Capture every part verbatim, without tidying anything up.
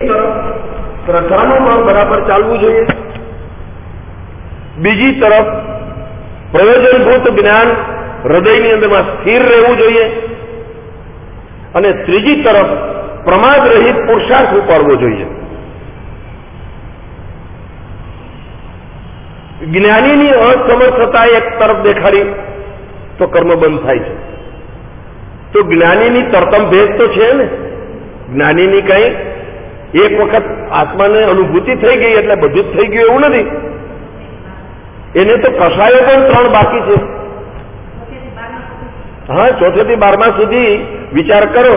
તરફ શ્રદ્ધાનું બળ બરાબર ચાલવું જોઈએ, બીજી તરફ પ્રયોજનભૂત જ્ઞાન હૃદયની અંદરમાં સ્થિર રહેવું જોઈએ, અને ત્રીજી તરફ પ્રમાદ રહિત પુરુષાર્થ ઉપાડવો જોઈએ. જ્ઞાનીની અસમર્થતા એક તરફ દેખાડી તો કર્મ બંધ થાય છે. તો જ્ઞાનીની તરતમ ભેદ તો છે ને. જ્ઞાનીની કઈ એક વખત આત્માને અનુભૂતિ થઈ ગઈ એટલે બધું જ થઈ ગયું એવું નથી. એને તો કસાયો પણ ત્રણ બાકી છે. હા, ચોથેથી બારમા સુધી વિચાર કરો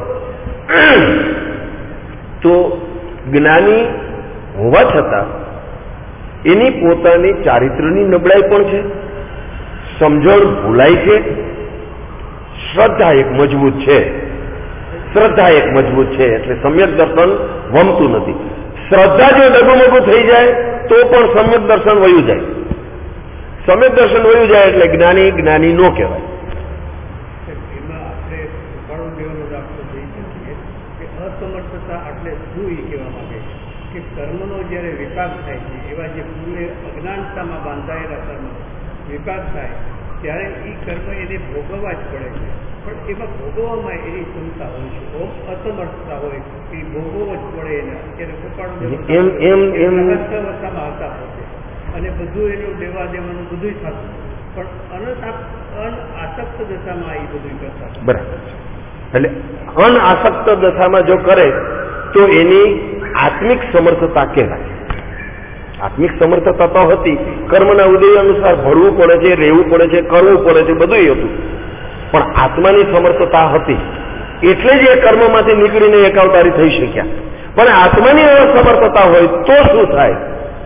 તો જ્ઞાની હોવા છતાં એની પોતાની ચારિત્ર્યની નબળાઈ પણ છે, સમજણ ભૂલાય છે, શ્રદ્ધા એક મજબૂત છે. શ્રદ્ધા એક મજબૂત છે એટલે સમ્યક દર્શન વમતું નથી. શ્રદ્ધા જો ડગુમગું થઈ જાય તો પણ સમ્યક દર્શન વયું જાય. સમ્યક દર્શન વયું જાય એટલે જ્ઞાની જ્ઞાની નો કહેવાય. અસમર્થતા એટલે શું એ કહેવા માંગે કે કર્મનો જયારે વિપાક થાય છે, એવા જે પૂર્વે અજ્ઞાનતામાં બાંધાયેલા કર્મ વિપાક થાય ત્યારે એ કર્મ એને ભોગવવા જ પડે છે. પણ એમાં ભોગવવામાં એની ક્ષમતા હોય છે, અસમર્થતા હોય એ ભોગવવો જ પડે એને. અત્યારે કૃપાળુમાં હતા પોતે અને બધું એનું લેવા દેવાનું બધું થતું, પણ અનાસક્ત દશામાં એ બધું કરતા. બરાબર. એટલે અનાસક્ત દશામાં જો કરે તો એની આત્મિક સમર્થતા કહેવાય. આત્મિક સમર્થતા તો હતી, કર્મના ઉદય અનુસાર ભરવું પડે છે, રહેવું પડે છે, કરવું પડે છે, બધું હતું, પણ આત્માની સમર્થતા હતી એટલે જ એ કર્મમાંથી નીકળીને એકાવતારી થઈ શક્યા. પણ આત્માની અસમર્થતા હોય તો શું થાય?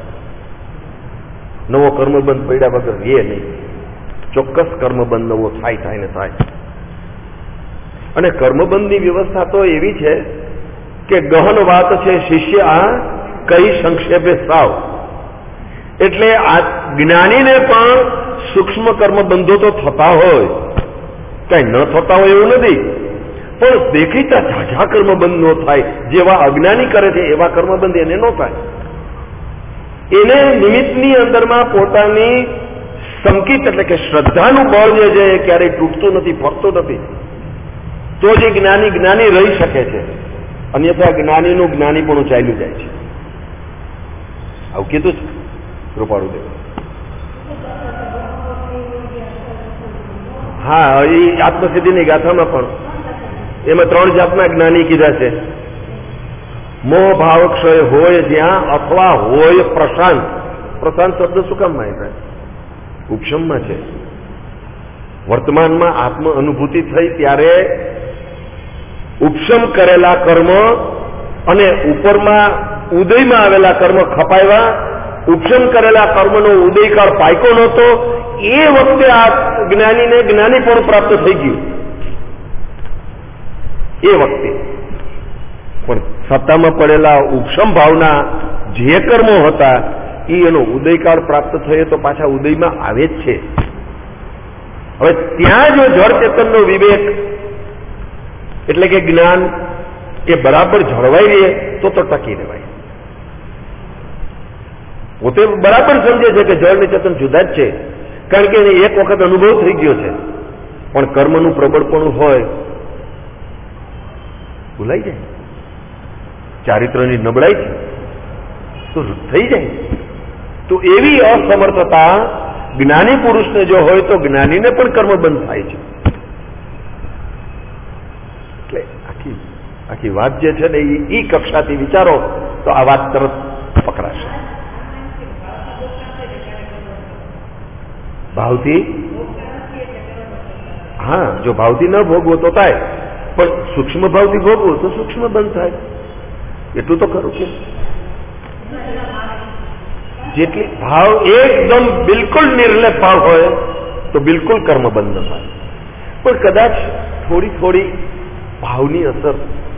નવો કર્મબંધ પડ્યા વગર એ નહીં. ચોક્કસ કર્મબંધ નવો થાય થાય ને થાય. અને કર્મબંધની વ્યવસ્થા તો એવી છે કે ગહન વાત છે, શિષ્ય આ કઈ સંક્ષેપે સાવ. એટલે આ જ્ઞાનીને પણ સૂક્ષ્મ કર્મબંધો તો થતા હોય, કઈ ન થતા હોય એવું નથી, પણ દેખીતા ઝાઝા કર્મબંધ નો થાય. જેવા અજ્ઞાની કરે છે એવા કર્મબંધ એને ન થાય. એને નિમિત્તની અંદરમાં પોતાની સંકિત એટલે કે શ્રદ્ધાનું બળ જે છે એ ક્યારેય તૂટતું નથી, ફરતું નથી. તો જે જ્ઞાની જ્ઞાની રહી શકે છે, અન્યથા જ્ઞાનીનું જ્ઞાની પણ ચાલ્યું જાય છે. આવું કીધું છે કૃપાળુદેવ. હા, એ આત્મસિદ્ધિની ગાથામાં પણ એમાં ત્રણ જાતના જ્ઞાની કીધા છે. મોહ ભાવ ક્ષય હોય જ્યાં અથવા હોય પ્રશાંત. પ્રશાંત શબ્દ શું કામ માં ઉપશમમાં છે. વર્તમાનમાં આત્મ અનુભૂતિ થઈ ત્યારે ઉપશમ કરેલા કર્મ અને ઉપરમાં ઉદયમાં આવેલા કર્મ ખપાવ્યા. ઉપશમ કરેલા કર્મનો ઉદયકાળ પાયકો નહોતો, એ વખતે આ જ્ઞાનીને જ્ઞાની પણ પ્રાપ્ત થઈ ગયું. એ વખતે પણ સત્તામાં પડેલા ઉપશમ ભાવના જે કર્મો હતા એ એનો ઉદયકાળ પ્રાપ્ત થયો તો પાછા ઉદયમાં આવે જ છે. હવે ત્યાં જો જળ ચેતનનો વિવેક એટલે કે જ્ઞાન એ બરાબર જળવાઈ રહે તો તો ટકી રહેવાય. પોતે બરાબર સમજે છે કે જળ ને ચેતન જુદા જ છે, કારણ કે એને એક વખત અનુભવ થઈ ગયો છે. પણ કર્મનું પ્રબળપણું હોય ભૂલાઈ જાય, ચારિત્રની નબળાઈ છે તો થઈ જાય. તો એવી અસમર્થતા જ્ઞાની પુરુષને જો હોય તો જ્ઞાનીને પણ કર્મ બંધ થાય છે. એટલે આખી આખી વાત જે છે ને એ કક્ષાથી વિચારો તો આ વાત તરત પકડાશે. ભાવથી હા, જો ભાવથી ન ભોગવો તો થાય, પણ સૂક્ષ્મ ભાવથી ભોગવો તો સૂક્ષ્મ બંધ થાય. એટલું તો ખરું કે જેટલી ભાવ એકદમ બિલકુલ નિર્લેપ ભાવ હોય તો બિલકુલ કર્મ બંધ ન થાય, પણ કદાચ થોડી થોડી ભાવની અસર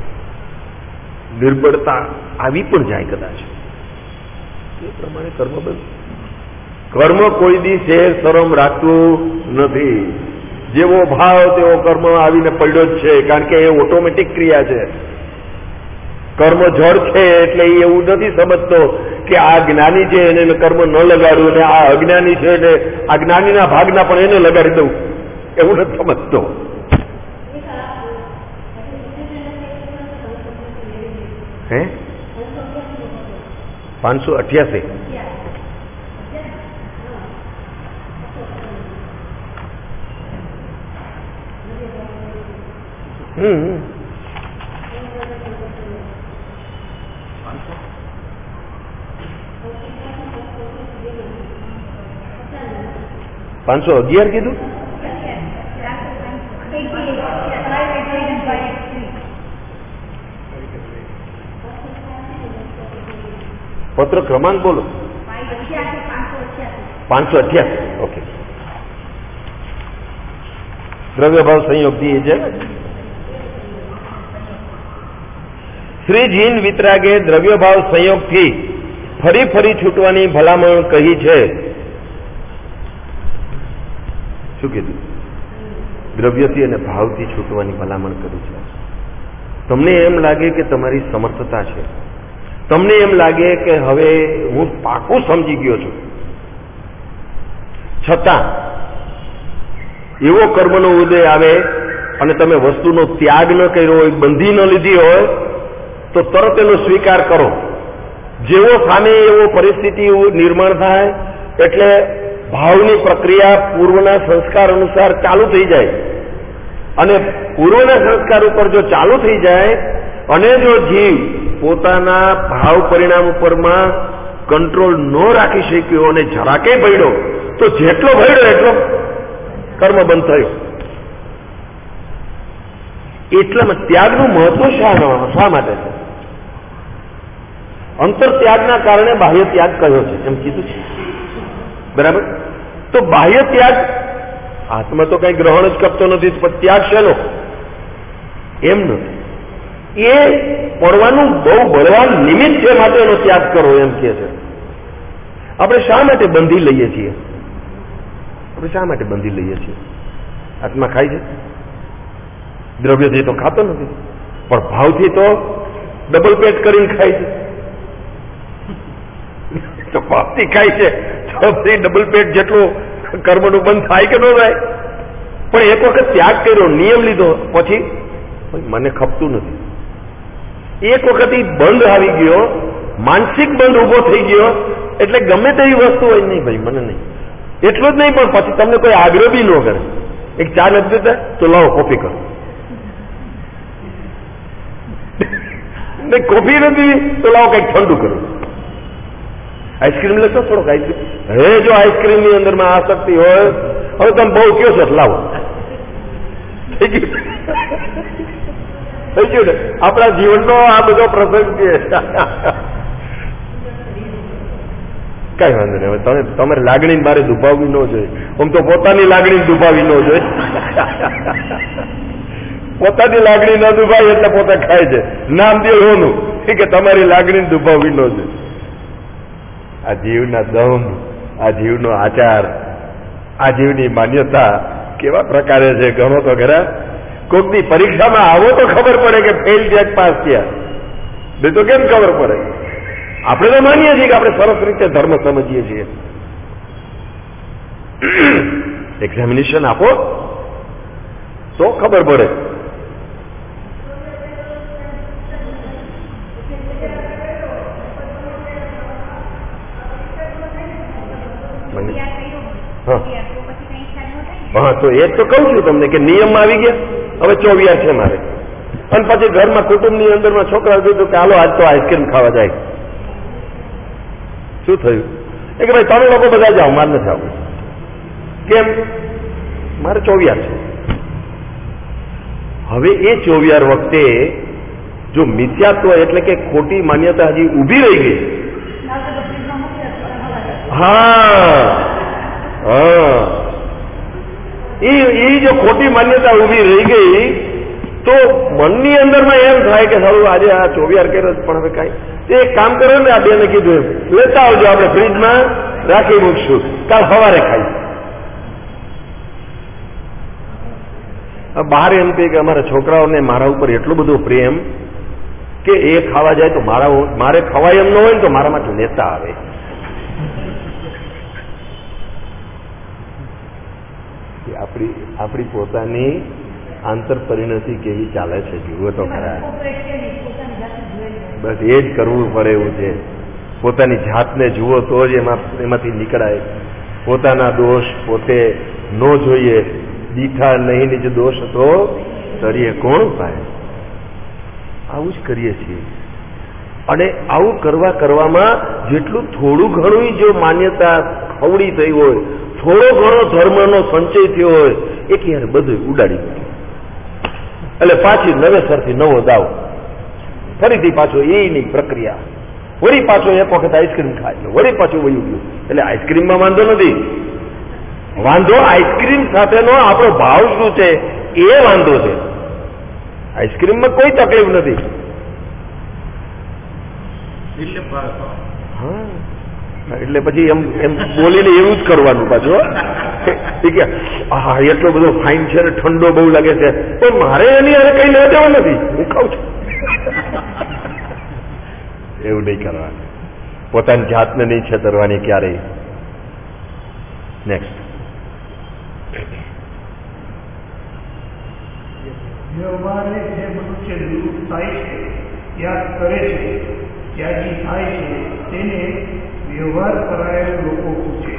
નિર્બળતા આવી પણ જાય કદાચ, એ પ્રમાણે કર્મ બંધ. કર્મ કોઈ દી શેર શરમ રાખતું નથી. જેવો ભાવ તેવો કર્મ આવીને પડ્યો જ છે, કારણ કે એ ઓટોમેટિક ક્રિયા છે. કર્મ જળ છે એટલે એ એવું નથી સમજતો કે આ જ્ઞાની છે એને કર્મ ન લગાડવું અને આ અજ્ઞાની છે એટલે આ જ્ઞાનીના ભાગના પણ એને લગાડી દઉં, એવું નથી સમજતો. હે પાંચસો અઠ્યાસી હમ પાંચસો અગિયાર કીધું. પત્ર ક્રમાંક બોલો. પાંચસો અઠ્યાસી. ઓકે. દ્રવ્યભાવ સંયોગથી છે. શ્રી જીન વિતરાગે દ્રવ્યભાવ સંયોગથી ફરી ફરી છૂટવાની ભલામણ કહી છે. શું કીધું? દ્રવ્યથી અને ભાવથી છૂટવાની ભલામણ કરી છે. તમને એમ લાગે કે તમારી સમર્થતા છે, તમને એમ લાગે કે હવે હું પાકું સમજી ગયો છું, છતાં એવો કર્મનો ઉદય આવે અને તમે વસ્તુનો ત્યાગ ન કર્યો હોય, બંધી ન લીધી હોય, તો તરત એનો સ્વીકાર કરો. જેવો સામે એવો પરિસ્થિતિ નિર્માણ થાય એટલે ભાવની પ્રક્રિયા પૂર્વના સંસ્કાર અનુસાર ચાલુ થઈ જાય, અને પૂર્વના સંસ્કાર ઉપર જો ચાલુ થઈ જાય અને જો જીવ પોતાના ભાવ પરિણામ ઉપરમાં કંટ્રોલ ન રાખી શક્યો અને જરાકે ભયડો, તો જેટલો ભયડો એટલો કર્મ બંધ થયો. એટલામાં ત્યાગનું મહત્વ શા શા માટે છે? અંતર ત્યાગના કારણે બાહ્ય ત્યાગ કહ્યો છે એમ કીધું છે, બરાબર? તો બાહ્ય ત્યાગ આત્મા તો કઈ ગ્રહણ જ કરતો નથી, પણ ત્યાગ શેનો? એમ નથી. એ પડવાનું બહુ બળવાન નિમિત્ત છે માટે એનો ત્યાગ કરો એમ કે છે. આપણે શા માટે બંધી લઈએ છીએ? આપણે શા માટે બંધી લઈએ છીએ? આત્મા ખાય છે, દ્રવ્યથી તો ખાતો નથી, પણ ભાવથી તો ડબલ પેટ કરીને ખાય છે. તો ભાવથી ખાય છે તો ડબલ પેટ જેટલું કર્મનું બંધ થાય કે ન થાય? પણ એક વખત ત્યાગ કર્યો, નિયમ લીધો, પછી મને ખપતું નથી, એક વખત એ બંધ આવી ગયો, માનસિક બંધ ઉભો થઈ ગયો, એટલે ગમે તેવી વસ્તુ હોય નહીં ભાઈ મને નહીં, એટલું જ નહીં પણ પછી તમને કોઈ આગ્રહ બી ન કરે. એક ચા નથી દેતા તો લાવો કોફી કરો, કોફી નથી તો લાવો કઈક ઠંડુ કરો. આઈસ્ક્રીમ લેશો થોડોક આઈસ્ક્રીમ, હવે જો આઈસ્ક્રીમ ની અંદર માં આસક્તિ હોય, હવે તમે બહુ કયો છો લાવો, થઈ ગયું થઈ ગયું ને. આપણા જીવનનો આ બધો પ્રસંગ છે. કઈ વાંધો નહીં, હવે તમે તમારી લાગણી મારે દુભાવવી ન જોઈએ. આમ તો પોતાની લાગણી દુભાવી ન જોઈએ. પોતાની લાગણી ન દુભાવી એટલે પોતે ખાય છે. નામ દે હોનું કે તમારી લાગણી દુભાવવી ન જોઈએ. આ જીવના દમ, આ જીવનો આચાર, આ જીવની માન્યતા કેવા પ્રકારે છે ગણો તો ખરા. કોકની પરીક્ષામાં આવો તો ખબર પડે કે ફેલ થયા પાસ થયા, બે તો કેમ ખબર પડે? આપણે તો માનીએ છીએ કે આપણે સરસ રીતે ધર્મ સમજીએ છીએ. એક્ઝામિનેશન આપો તો ખબર પડે. હા, તો એ તો કહું છું તમને કે નિયમમાં આવી ગયા. હવે ચોવિયાર છે મારે, અને પછી ઘરમાં કુટુંબની અંદરમાં છોકરા કીધું કે હાલો આજ તો આઈસ્ક્રીમ ખાવા જાય. શું થયું? એ કે ભાઈ તમે લોકો બધા જાઓ, મારે નથી આવું. કેમ? મારે ચોવિયાર છે. હવે એ ચોવિયાર વખતે જો મિથ્યાત્વ એટલે કે ખોટી માન્યતા હજી ઊભી રહી ગઈ, હા હા એ જો ખોટી માન્યતા ઊભી રહી ગઈ તો મનની અંદરમાં એમ થાય કે સારું આજે આ ચોવિયાર કર્યો પણ હવે કઈ એક કામ કરો ને, આ બેને કીધું એમ લેતા આવજો, આપણે ફ્રીજમાં રાખી મૂકશું, કાલ સવારે ખાઈ. બહાર એમ કહે કે અમારા છોકરાઓને મારા ઉપર એટલો બધો પ્રેમ કે એ ખાવા જાય તો મારા મારે ખવાય એમ ન હોય ને તો મારા માટે લેતા આવે. આપણી આપણી પોતાની આંતર પરિણતિ કેવી ચાલે છે જુઓ તો ખરા. બસ એ જ કરવું પડે એવું છે. પોતાની જાતને જુઓ તો જ એમાં એમાંથી નીકળાય. પોતાના દોષ પોતે ન જોઈએ. દીઠા નહીં નિજ દોષ તો તરીએ કોણ પાય. આવું જ કરીએ છીએ. અને આવું કરવા કરવામાં જેટલું થોડું ઘણું જો માન્યતા ખવડી થઈ હોય, થોડો ઘણો ધર્મનો સંચય થયો હોય, એ ક્યારે બધું ઉડાડી મૂક્યું. એટલે પાછી નવેસરથી નવો દાવ, ફરીથી પાછો એની પ્રક્રિયા, વળી પાછો એક વખત આઈસ્ક્રીમ ખાય, વળી પાછું વયું ગયું. એટલે આઈસ્ક્રીમમાં વાંધો નથી, વાંધો આઈસ્ક્રીમ સાથેનો આપણો ભાવ શું છે એ વાંધો છે. આઈસ્ક્રીમમાં કોઈ તકલીફ નથી. હા, એટલે પછી એમ એમ બોલીને એવું જ કરવાનું પાછું. હા, એટલો બધો ફાઇન છે ને ઠંડો બહુ લાગે છે, પણ મારે એની અરે કઈ લેવા દેવા નથી, હું ખાઉં છું. એવું નહીં કરવાનું. પોતાની જાતને નહીં છેતરવાની ક્યારેય. નેક્સ્ટ. વ્યવહારે જે મનુષ્ય નિવૃત્ત થાય છે, ત્યાગ કરે છે, ત્યાગી થાય છે, તેને વ્યવહાર કરાયેલ લોકો પૂછે.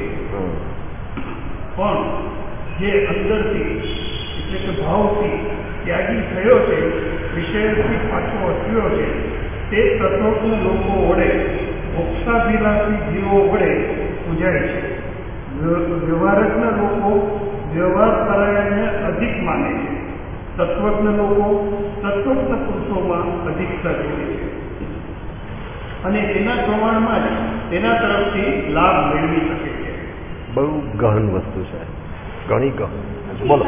પણ જે અંદરથી એટલે કે ભાવથી ત્યાગી થયો છે, વિષયથી પાછો હટ્યો છે, તે તત્વજ્ઞ લોકો વડે મોક્ષાભિલાષી જીવો વડે પૂજાય છે. વ્યવહારજ્ઞ લોકો વ્યવહાર કરાયેલને અધિક માને છે. તત્વજ્ઞ લોકો તત્વજ્ઞ પુરુષોમાં અધિકતા જુએ છે અને તેના પ્રમાણમાં જ તેના તરફથી લાભ મેળવી શકે છે. બહુ ગહન વસ્તુ છે, ઘણી ગહન. બોલો.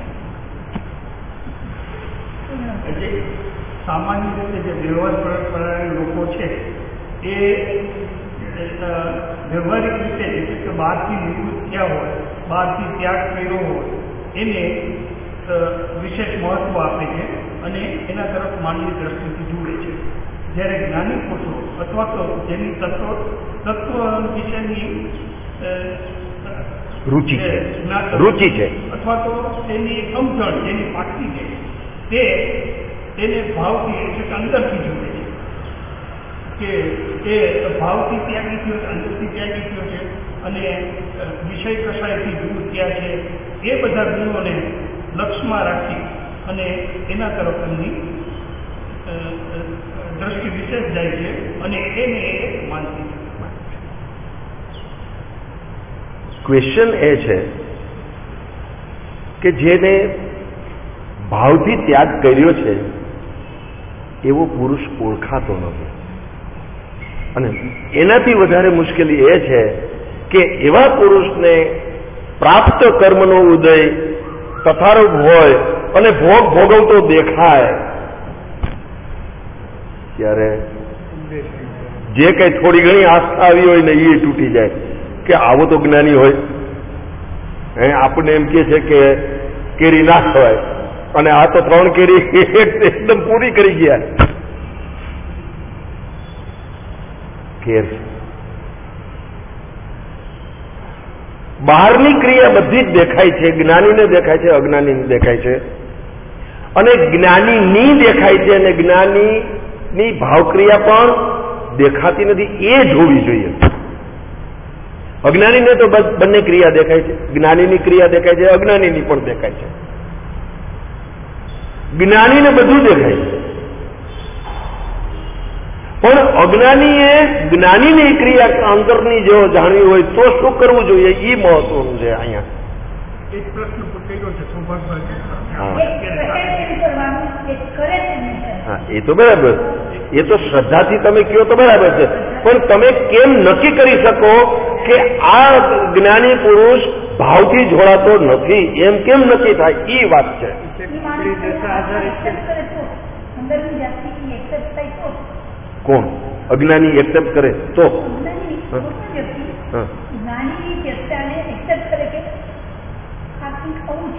એટલે સામાન્ય રીતે જે વ્યવહાર કરાયેલ લોકો છે એ વ્યવહારિક રીતે એટલે કે બહારથી નિવૃત્ત થયા હોય, બહારથી ત્યાગ કર્યો હોય એને વિશેષ મહત્વ આપે છે અને એના તરફ માનવી દ્રષ્ટિથી જુએ છે. જ્યારે જ્ઞાની પુરુષો અથવા તો જેની તત્વ તત્વ વિશેની રુચિ છે રુચિ છે અથવા તો તેની સમજણ જેની પાકી છે, તે તેને ભાવથી એટલે અંદરથી જુએ છે કે એ ભાવથી ત્યાગી થયો છે, અંદરથી ત્યાગી થયો છે અને વિષય કસાયથી દૂર થયા છે. એ બધા ગુણોને લક્ષમાં રાખી અને એના તરફ એમની દ્રષ્ટિ વિશેષ જાય છે અને એને એ માનતી છે. ક્વેશ્ચન એ છે કે જેને ભાવથી ત્યાગ કર્યો છે એવો પુરુષ ઓળખાતો નથી. અને એનાથી વધારે મુશ્કેલી એ છે કે એવા પુરુષને પ્રાપ્ત કર્મનો ઉદય તથારૂપ હોય અને ભોગ ભોગવતો દેખાય ત્યારે જે કઈ થોડી ઘણી આસ્થા આવી હોય ને એ તૂટી જાય કે આવો તો જ્ઞાની હોય. આપણને એમ કે છે કે કેરી ના ખવાય અને આ તો ત્રણ કેરી એકદમ પૂરી કરી ગયા. કેર બહારની ક્રિયા બધી જ દેખાય છે, જ્ઞાનીને દેખાય છે, અજ્ઞાનીને દેખાય છે. અને જ્ઞાનીની દેખાય છે અને જ્ઞાનીની ભાવક્રિયા પણ દેખાતી નથી. એ જોવી જોઈએ. અજ્ઞાનીને તો બંને ક્રિયા દેખાય છે, જ્ઞાનીની ક્રિયા દેખાય છે, અજ્ઞાનીની પણ દેખાય છે. જ્ઞાનીને બધું દેખાય છે, પણ અજ્ઞાનીએ જ્ઞાનીની ક્રિયા અંતરની જો જાણવી હોય તો શું કરવું જોઈએ એ મહત્વનું છે. અહીંયા એક પ્રશ્ન પૂછેલો છે હા, એ તો બરાબર, એ તો શ્રદ્ધાથી તમે કહો તો બરાબર છે, પણ તમે કેમ નક્કી કરી શકો કે આ જ્ઞાની પુરુષ ભાવથી જોડાતો નથી, એમ કેમ નક્કી થાય? એ વાત છે. કોણ અજ્ઞાની એક્સેપ્ટ કરે તો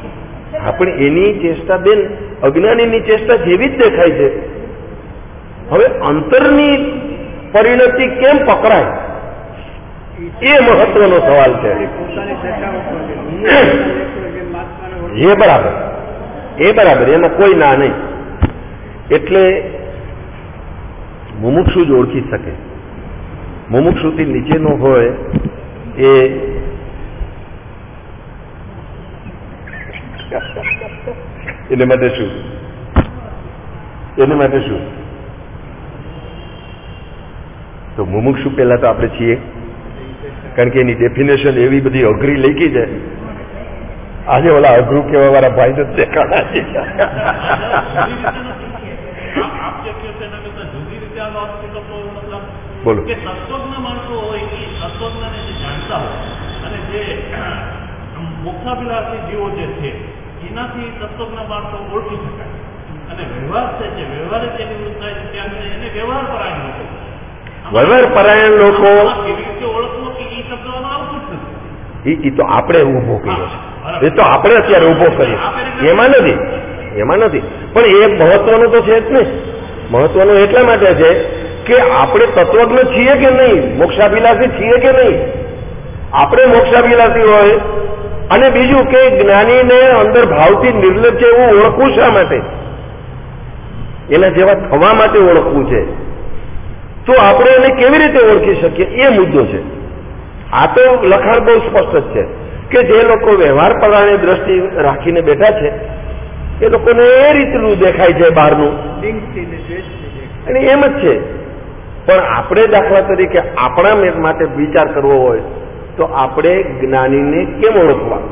હા, પણ એની ચેષ્ટા બેન અજ્ઞાનીની ચેષ્ટા જેવી જ દેખાય છે. હવે અંતરની પરિણતિ કેમ પકડાય એ મહત્વનો સવાલ છે. એ બરાબર એ બરાબર એમાં કોઈ ના નહીં. એટલે મુમુક્ષુ જ ઓળખી શકે. મુમુક્ષુથી નીચેનો હોય એ એને માટે શું એને માટે શું તો મુમુક્ષુ પહેલા તો આપણે છીએ, કારણ કે એની ડેફિનેશન એવી બધી અઘરી લખી છે. આજે ઓલા અઘરું કહેવા વાળા ભાઈ તો દેખાડા છે. બોલો. તત્વજ્ઞ માણસો હોય એ તત્વજ્ઞને જે જાણતા હોય અને જે મોક્ષાભિલાષી જીવો જે છે એનાથી તત્વજ્ઞ માણસો ઓળખી શકાય. અને વ્યવહાર છે જે વ્યવહાર જ એની વૃત્તિ થાય છે ત્યાં એને વ્યવહાર પરાયણ લોકો વ્યવહાર પરાયણ લોકો કેવી રીતે ઓળખવો કે એ શબ્દોનો આવતું જ નથી. એ તો આપણે ઉભો કર્યો છે. એ તો આપણે અત્યારે ઉભો કરીએ એમાં નથી એમાં નથી પણ એ મહત્વનું તો છે જ ને. મહત્વનું એટલા માટે છે કે આપણે તત્વજ્ઞ છીએ કે નહીં, મોક્ષાભિલાષી છીએ કે નહીં. આપણે મોક્ષાભિલાષી હોય અને બીજું કે જ્ઞાનીને અંદર ભાવથી નિર્લજ્જ એવું ઓળખવું શા માટે, એના જેવા થવા માટે ઓળખવું છે. તો આપણે એને કેવી રીતે ઓળખી શકીએ એ મુદ્દો છે. આ તો લખાણ બહુ સ્પષ્ટ જ છે કે જે લોકો વ્યવહાર પરાયણ દ્રષ્ટિ રાખીને બેઠા છે એ લોકોને એ રીતનું દેખાય છે બહારનું અને એમ જ છે. પણ આપણે દાખલા તરીકે આપણા માટે વિચાર કરવો હોય તો આપણે જ્ઞાનીને કેમ ઓળખવા?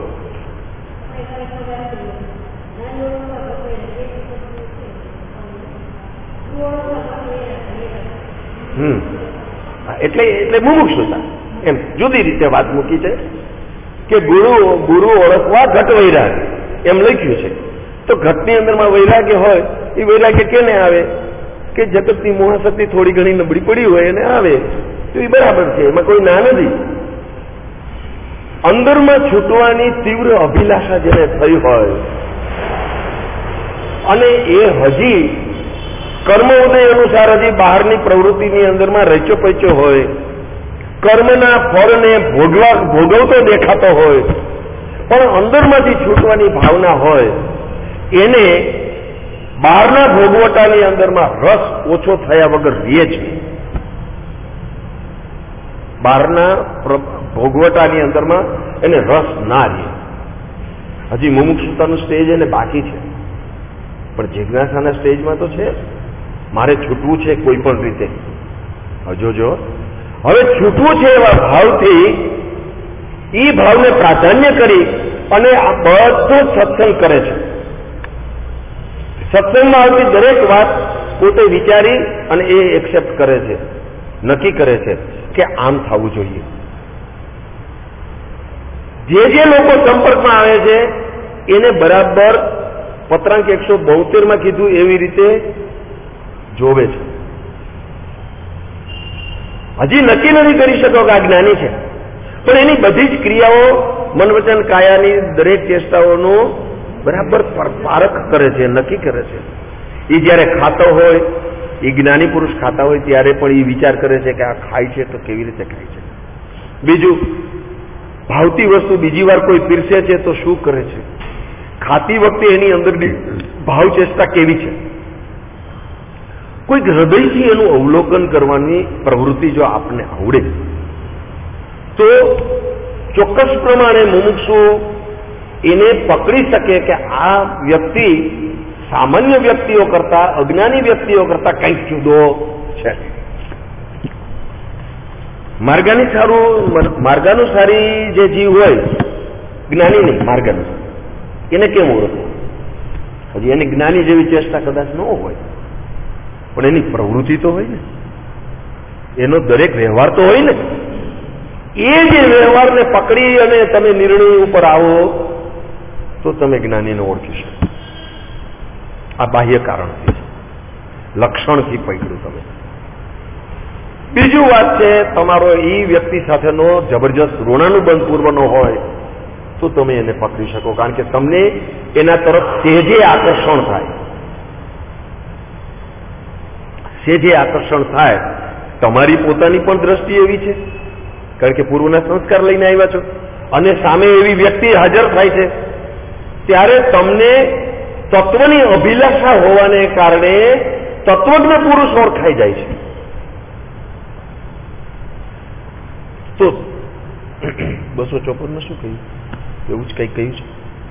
હમ એટલે એટલે મુમુક્ષુતા એમ જુદી રીતે વાત મૂકી છે કે ગુરુ ગુરુ ઓળખવા ઘટ વૈરાગ એમ લખ્યું છે. તો ઘટની અંદરમાં વૈરાગ્ય હોય એ વૈરાગ્ય કેને આવે કે જગતની મોહાશક્તિ થોડી ઘણી નબળી પડી હોય એને આવે તો એ બરાબર છે, એમાં કોઈ ના નથી. અંદરમાં છૂટવાની તીવ્ર અભિલાષા જેને થઈ હોય અને એ હજી કર્મ ઉદય અનુસાર હજી બહારની પ્રવૃત્તિની અંદરમાં રચ્યો પચ્યો હોય, કર્મના ફળને ભોગવા ભોગવતો દેખાતો હોય પણ અંદરમાંથી છૂટવાની ભાવના હોય, એને બહારના ભોગવટાની અંદરમાં રસ ઓછો થયા વગર રહે છે. બહારના ભોગવટાની અંદરમાં એને રસ ના રહે. હજી મુમુક્ષુતાનું સ્ટેજ એને બાકી છે પણ જિજ્ઞાસાના સ્ટેજમાં તો છે. મારે છૂટવું છે કોઈ પણ રીતે. જોજો હવે છૂટવું છે એવા ભાવથી એ ભાવને પ્રાધાન્ય કરી અને આ બધો સત્સંગ કરે છે. સત્સંગમાં આવતી દરેક વાત પોતે વિચારી અને એ એક્સેપ્ટ કરે છે, નક્કી કરે છે કે આમ થવું જોઈએ. જે જે લોકો સંપર્કમાં આવે છે એને બરાબર પત્રાંક એકસો બોતેર માં કીધું એવી રીતે જોવે છે. હજી નક્કી નથી કરી શકો કે આ જ્ઞાની છે પણ એની બધી જ ક્રિયાઓ મન વચન કાયાની દરેક ચેષ્ટાઓનું બરાબર પારખ કરે છે, નક્કી કરે છે. એ જયારે ખાતો હોય, એ જ્ઞાની પુરુષ ખાતા હોય ત્યારે પણ એ વિચાર કરે છે કે આ ખાય છે તો કેવી રીતે ખાય છે. બીજું, ભાવતી વસ્તુ બીજી વાર કોઈ પીરસે છે તો શું કરે છે, ખાતી વખતે એની અંદરની ભાવ ચેષ્ટા કેવી છે. કોઈક હૃદયથી એનું અવલોકન કરવાની પ્રવૃત્તિ જો આપને આવડે તો ચોક્કસ પ્રમાણે મુમુક્ષુ એને પકડી શકે કે આ વ્યક્તિ સામાન્ય વ્યક્તિઓ કરતા, અજ્ઞાની વ્યક્તિઓ કરતા કંઈક જુદો છે. માર્ગાની સારું માર્ગાનુસારી જે જીવ હોય, જ્ઞાની નહીં માર્ગાનુસારી, એને કેમ ઓળખવું? હજી એની જ્ઞાની જેવી ચેષ્ટા કદાચ ન હોય પણ એની પ્રવૃત્તિ તો હોય ને, એનો દરેક વ્યવહાર તો હોય ને. એ જે વ્યવહારને પકડી અને તમે નિર્ણય ઉપર આવો તો તમે જ્ઞાનીને ઓળખી શકો. આ બાહ્ય કારણથી છે, લક્ષણથી પકડ્યું તમે. બીજું વાત છે, તમારો એ વ્યક્તિ સાથેનો જબરજસ્ત ઋણાનુબંધ પૂર્વનો હોય તો તમે એને પકડી શકો, કારણ કે તમને એના તરફ સહેજે આકર્ષણ થાય. છે જે આકર્ષણ થાય, તમારી પોતાની પણ દ્રષ્ટિ એવી છે, કારણ કે પૂર્વના સંસ્કાર લઈને આવ્યા છો, અને સામે એવી વ્યક્તિ હાજર થાય છે, ત્યારે તમને તત્વની અભિલાષા હોવાને કારણે તત્વજ્ઞ પુરુષ ઓળખાઈ જાય છે. તો બસો ચોપનમાં શું કહ્યું? એવું જ કંઈક કહ્યું છે.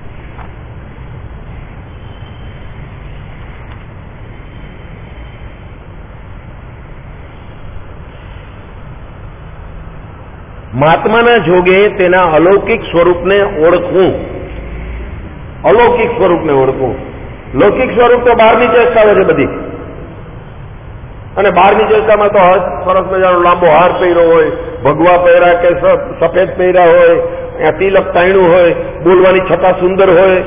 મહાત્માના જોગે તેના અલૌકિક સ્વરૂપને ઓળખવું. અલૌકિક સ્વરૂપને ઓળખવું. લૌકિક સ્વરૂપ તો બહારની ચેષ્ટાઓ છે બધી, અને બહારની ચેષ્ટામાં તો સરસ મજાનો લાંબો હાર પહેર્યો હોય, ભગવા પહેર્યા કે સફેદ પહેર્યા હોય, અહીંયા તિલક તાણ્યું હોય, બોલવાની છતાં સુંદર હોય,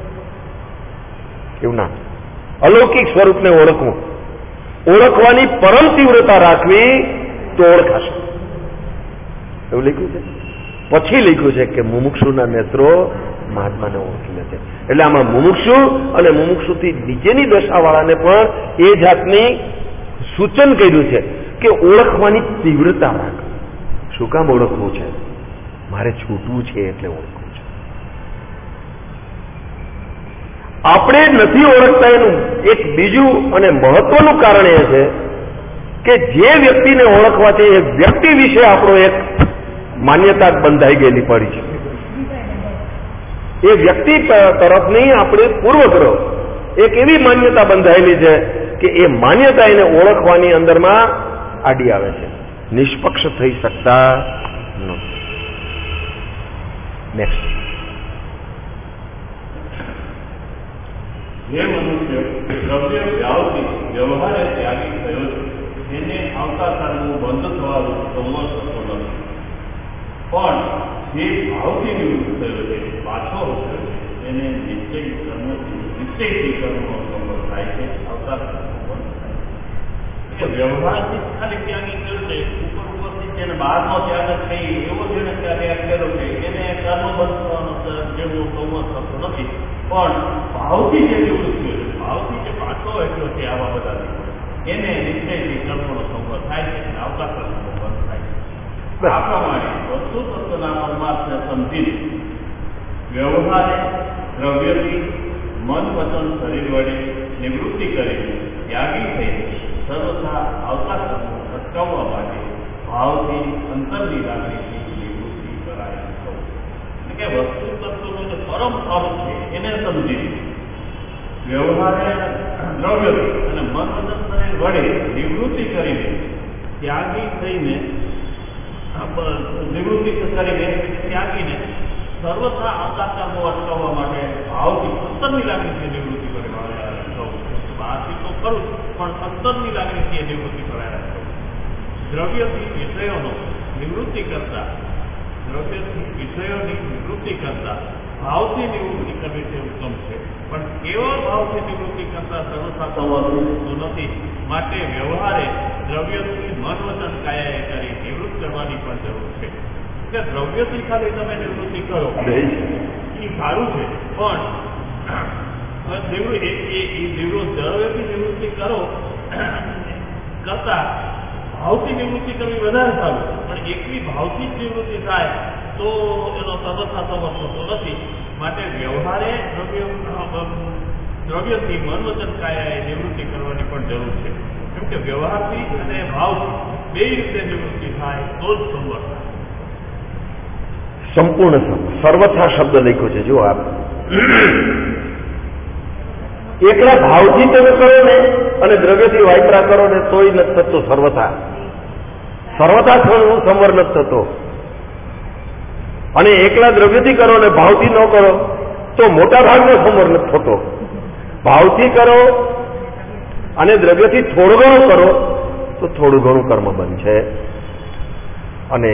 એવું ના. અલૌકિક સ્વરૂપને ઓળખવું, ઓળખવાની પરમ તીવ્રતા રાખવી તો ઓળખાશે. એવું લખ્યું છે. પછી લખ્યું છે કે મુમુક્ષુના નેત્રો મહાત્માને ઓળખી લે છે. એટલે આમાં મુમુક્ષુ અને મુમુક્ષુથી નીચેની દશાવાળાને પણ એ જાતની સૂચન કર્યું છે કે ઓળખવાની તીવ્રતા રાખ. શું કામ ઓળખવું છે? મારે છૂટવું છે એટલે ઓળખવું છે. આપણે નથી ઓળખતા એનું એક બીજું અને મહત્વનું કારણ એ છે કે જે વ્યક્તિને ઓળખવા છે એ વ્યક્તિ વિશે આપણો એક માન્યતા બંધાઈ ગયેલી પડી છે. એ વ્યક્તિ તરફની આપણે પૂર્વગ્રહ એક એવી માન્યતા બંધાયેલી છે કે એ માન્યતા એને ઓળખવાની અંદરમાં આડી આવે છે. નિષ્પક્ષ થઈ શકતા નથી. નેક્સ્ટ. જે મનુષ્ય દ્રવ્ય વ્યાવથી વ્યવહારે ત્યાગી થયો છે એને આવતા કાળનું બંધ થવાનું સંમત થતો નથી, પણ જે ભાવથી નિવૃત્ત થયો છે, પાછો થયો છે, એને નિશ્ચય કર્મથી નિશ્ચયથી કર્મનો સંબંધ થાય છે. આવતા કાળનું બંધ થાય છે. વ્યવહારથી ખાલી ત્યાગી થયો છે, ઉપર ઉપરથી જેને બહારનો ત્યાગ થઈ એવો જેને ત્યાગ કર્યો છે એને કર્મ બંધ થવાનો જેવો સંમત થતો નથી, પણ ભાવથી જે નિવૃત્ત થયો છે, ભાવથી જે પાછો એટલો છે આવા બધાથી, એને નિશ્ચયથી કર્મનો સંબંધ થાય છે અને આવતા કર્મનો બંધ થાય છે. આ પ્રમાણે વસ્તુ તત્વના પરમાર્થને સમજીને વ્યવહારે દ્રવ્યથી મન વચન શરીર વડે નિવૃત્તિ કરીને ત્યાગી થઈ સર્વથા આવતા કર્મો અટકાવવા માટે ભાવથી અંતરની લાગણીથી નિવૃત્તિ કરાય છે. એટલે કે વસ્તુ તત્વનો જે પરમ અર્થ છે એને સમજી વ્યવહારે દ્રવ્યથી અને મન વચન શરીર વડે નિવૃત્તિ કરીને ત્યાગી થઈને નિવૃત્તિ કરીને ત્યાગીને સર્વથા આવતા કર્મો અટકાવવા માટે ભાવથી અંતરની લાગણીથી નિવૃત્તિ કરવા બહારથી તો કરું પણ અંતરની લાગણીથી નિવૃત્તિ કરાયા. દ્રવ્યથી વિષયોનો નિવૃત્તિ કરતા દ્રવ્યથી વિષયોની નિવૃત્તિ કરતા ભાવથી નિવૃત્તિ કરવી તે ઉત્તમ છે, પણ કેવળ ભાવથી નિવૃત્તિ કરતા સર્વથા થવાનું નથી. માટે વ્યવહારે દ્રવ્યથી મન વચન કાયાએ કરી નિવૃત્ત કરવાની પણ જરૂર છે. કે દ્રવ્યથી ખાલી તમે નિવૃત્તિ કરો એ સારું છે, પણ દ્રવ્યથી નિવૃત્તિ કરો કરતા ભાવથી નિવૃત્તિ કરવી વધારે સારું, પણ એકવી ભાવથી જ નિવૃત્તિ થાય તો એનો સર્વથા સંવત થતો નથી. માટે વ્યવહારે દ્રવ્ય દ્રવ્યથી મન વચન કાયાએ નિવૃત્તિ કરવાની પણ જરૂર છે, કેમ કે વ્યવહારથી અને ભાવથી બે રીતે નિવૃત્તિ થાય તો જ સંવત થાય. સંપૂર્ણ સર્વથા શબ્દ લખ્યો છે. જો આપ એકલા ભાવથી તમે કરો ને અને દ્રવ્યથી વાયપરા કરો ને તોય નથી થતો સર્વથા. સર્વથા સંવર નથી થતો. અને એકલા દ્રવ્યથી કરો ને ભાવથી ન કરો તો મોટા ભાગનો સંવર નથી થતો. ભાવથી કરો અને દ્રવ્યથી થોડું ઘણું કરો તો થોડું ઘણું કર્મ બનશે, અને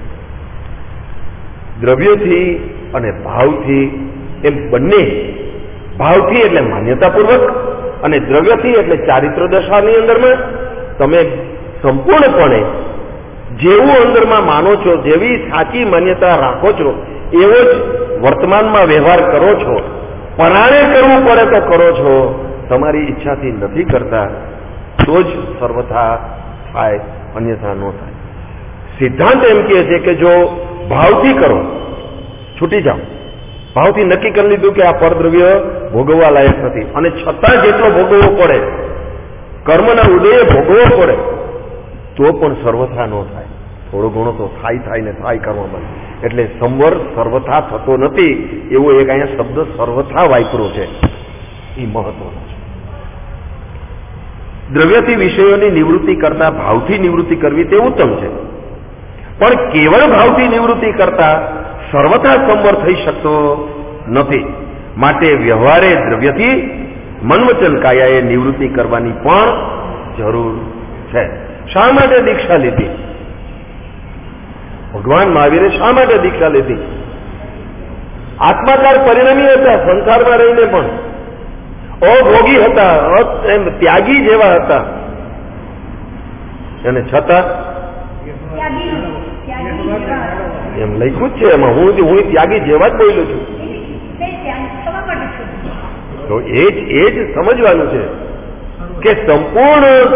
દ્રવ્યથી અને ભાવથી એમ બંને, ભાવથી એટલે માન્યતાપૂર્વક અને દ્રવ્યથી એટલે ચારિત્ર દશાની અંદરમાં તમે સંપૂર્ણપણે જેવું અંદરમાં માનો છો, જેવી સાચી માન્યતા રાખો છો એવો જ વર્તમાનમાં વ્યવહાર કરો છો. પરાણે કરવું પડે તો કરો છો, તમારી ઈચ્છાથી નથી કરતા તો જ સર્વથા થાય, અન્યથા ન થાય. સિદ્ધાંત એમ કહે છે કે જો ભાવથી કરો, છૂટી જાઓ, ભાવથી નક્કી કરી લીધું કે આ પરદ્રવ્ય ભોગવવા લાયક નથી, અને છતાં જેટલો ભોગવવો પડે, કર્મના ઉદયે ભોગવવો પડે, તો પણ સર્વથા ન થાય. થોડો ઘણો તો થાય થાય ને થાય કર્મમાં. એટલે સંવર સર્વથા થતો નથી એવો એક અહીંયા શબ્દ સર્વથા વાપરો છે, એ મહત્વનો છે. દ્રવ્યથી વિષયોની નિવૃત્તિ કરતા ભાવથી નિવૃત્તિ કરવી તે ઉત્તમ છે, પણ કેવળ ભાવથી નિવૃત્તિ કરતા સર્વથા સંવર થઈ શકતો નથી. માટે વ્યવહારે દ્રવ્યથી મનવચન કાયાએ નિવૃત્તિ કરવાની પણ જરૂર છે. શા માટે દીક્ષા લીધી? ભગવાન મહાવીરે શા માટે દીક્ષા લીધી? આત્માકાર પરિણમી હતા, સંસારમાં રહીને પણ અભોગી હતા, એમ ત્યાગી જેવા હતા, અને છતાં એમ લખ્યું જ છે એમાં, હું હું ત્યાગી જેવા જ બોલ્યો છું. તો એ જ એ જ સમજવાનું છે કે સંપૂર્ણ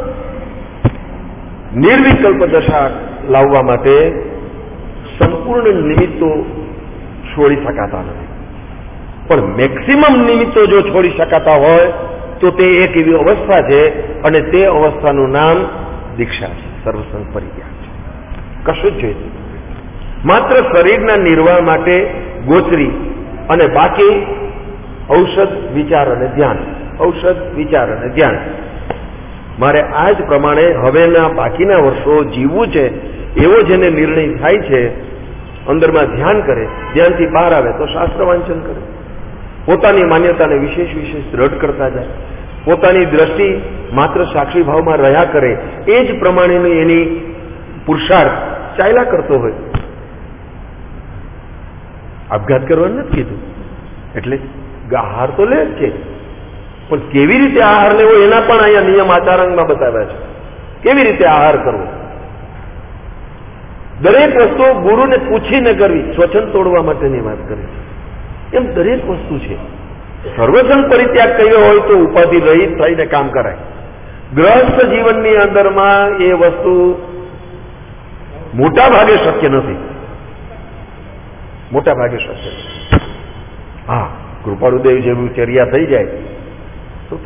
નિર્વિકલ્પ દશા લાવવા માટે સંપૂર્ણ નિમિત્તો છોડી શકાતા નથી, પણ મેક્સિમમ નિમિત્તો જો છોડી શકાતા હોય તો તે એક એવી અવસ્થા છે, અને તે અવસ્થાનું નામ દીક્ષા છે, સર્વસંગ પરિત્યાગ છે. કશું જ જોઈએ માત્ર શરીરના નિર્વાહ માટે ગોચરી, અને બાકી ઔષધ વિચાર અને ધ્યાન, ઔષધ વિચાર અને ધ્યાન. મારે આ જ પ્રમાણે હવેના બાકીના વર્ષો જીવવું છે એવો જેને નિર્ણય થાય છે, અંદરમાં ધ્યાન કરે, ધ્યાનથી બહાર આવે તો શાસ્ત્ર વાંચન કરે, પોતાની માન્યતાને વિશેષ વિશેષ દ્રઢ કરતા જાય, પોતાની દ્રષ્ટિ માત્ર સાક્ષી ભાવમાં રહ્યા કરે, એ જ પ્રમાણેની એની પુરુષાર્થ ચાલ્યા કરતો હોય. આપઘાત કરવાનું નથી કીધું, એટલે આહાર તો લે જ છે, પણ કેવી રીતે આહાર લેવો એના પણ અહીંયા નિયમ આચારંગમાં બતાવ્યા છે. કેવી રીતે આહાર કરવો, દરેક વસ્તુ ગુરુને પૂછીને કરવી, સ્વચન તોડવા માટેની વાત કરી એમ દરેક વસ્તુ છે. સર્વસંગ પરિત્યાગ કર્યો હોય તો ઉપાધિ રહિત થઈને કામ કરાય. ગ્રહસ્થ જીવનની અંદરમાં એ વસ્તુ મોટા ભાગે શક્ય નથી, મોટા ભાગે શક્ય નથી. હા, કૃપાળુદેવ જેવું ચર્યા થઈ જાય તો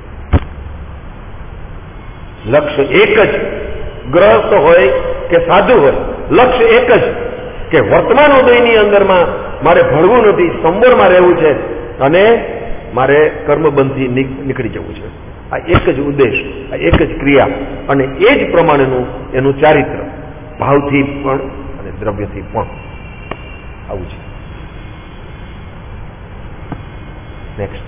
લક્ષ્ય એક જ, ગ્રહસ્થ હોય કે સાધુ હોય, લક્ષ્ય એક જ કે વર્તમાન ઉદયની અંદરમાં મારે ભળવું નથી, સંવરમાં રહેવું છે, અને મારે કર્મબંધથી નીકળી જવું છે. આ એક જ ઉદ્દેશ, આ એક જ ક્રિયા, અને એ જ પ્રમાણેનું એનું ચારિત્ર, ભાવથી પણ અને દ્રવ્યથી પણ આવું છે. નેક્સ્ટ.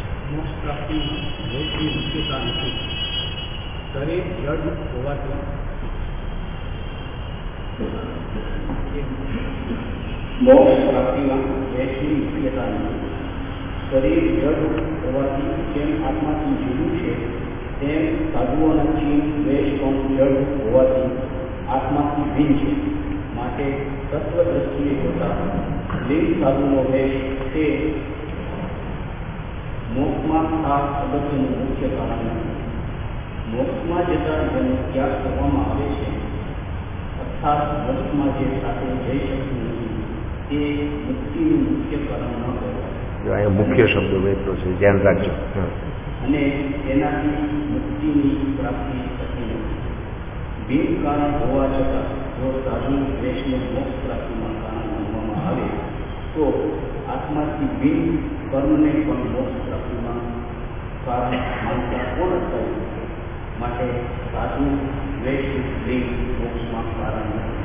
શરીર જડ હોવાથી મોક્ષ પ્રાપ્તિમાં દેશની મુખ્યતા નથી. શરીર જડ હોવાથી જેમ આત્માથી જુદું છે, તેમ સાધુઓના ચીન વેશ પણ જડ હોવાથી આત્માથી ભિન્ન છે. માટે તત્વ દ્રષ્ટિએ જોતા લિંગ સાધુનો વેશ તે મોક્ષમાં ખાસ અગત્યનું મુખ્ય કારણ નથી. મોક્ષમાં જતા જેનો ત્યાગ કરવામાં આવે છે, અર્થાત મોક્ષમાં જે સાથે જઈ શકતું નથી, તે મુક્તિનું મુખ્ય કારણ ન કહેવાય. મુખ્ય શબ્દ વેચતો છે, ધ્યાન રાખજો. અને તેનાથી મુક્તિની પ્રાપ્તિ થતી નથી. બિન કારણ હોવા છતાં જો સાધુ વેશને મોક્ષ પ્રાપ્તિમાં કારણ માનવામાં આવે તો આત્માથી બિન કર્મને પણ મોક્ષ પ્રાપ્તિમાં કારણ માનતા કોણ થયું? માટે સાધુ વેશ લિંગ મોક્ષમાં કારણ નથી.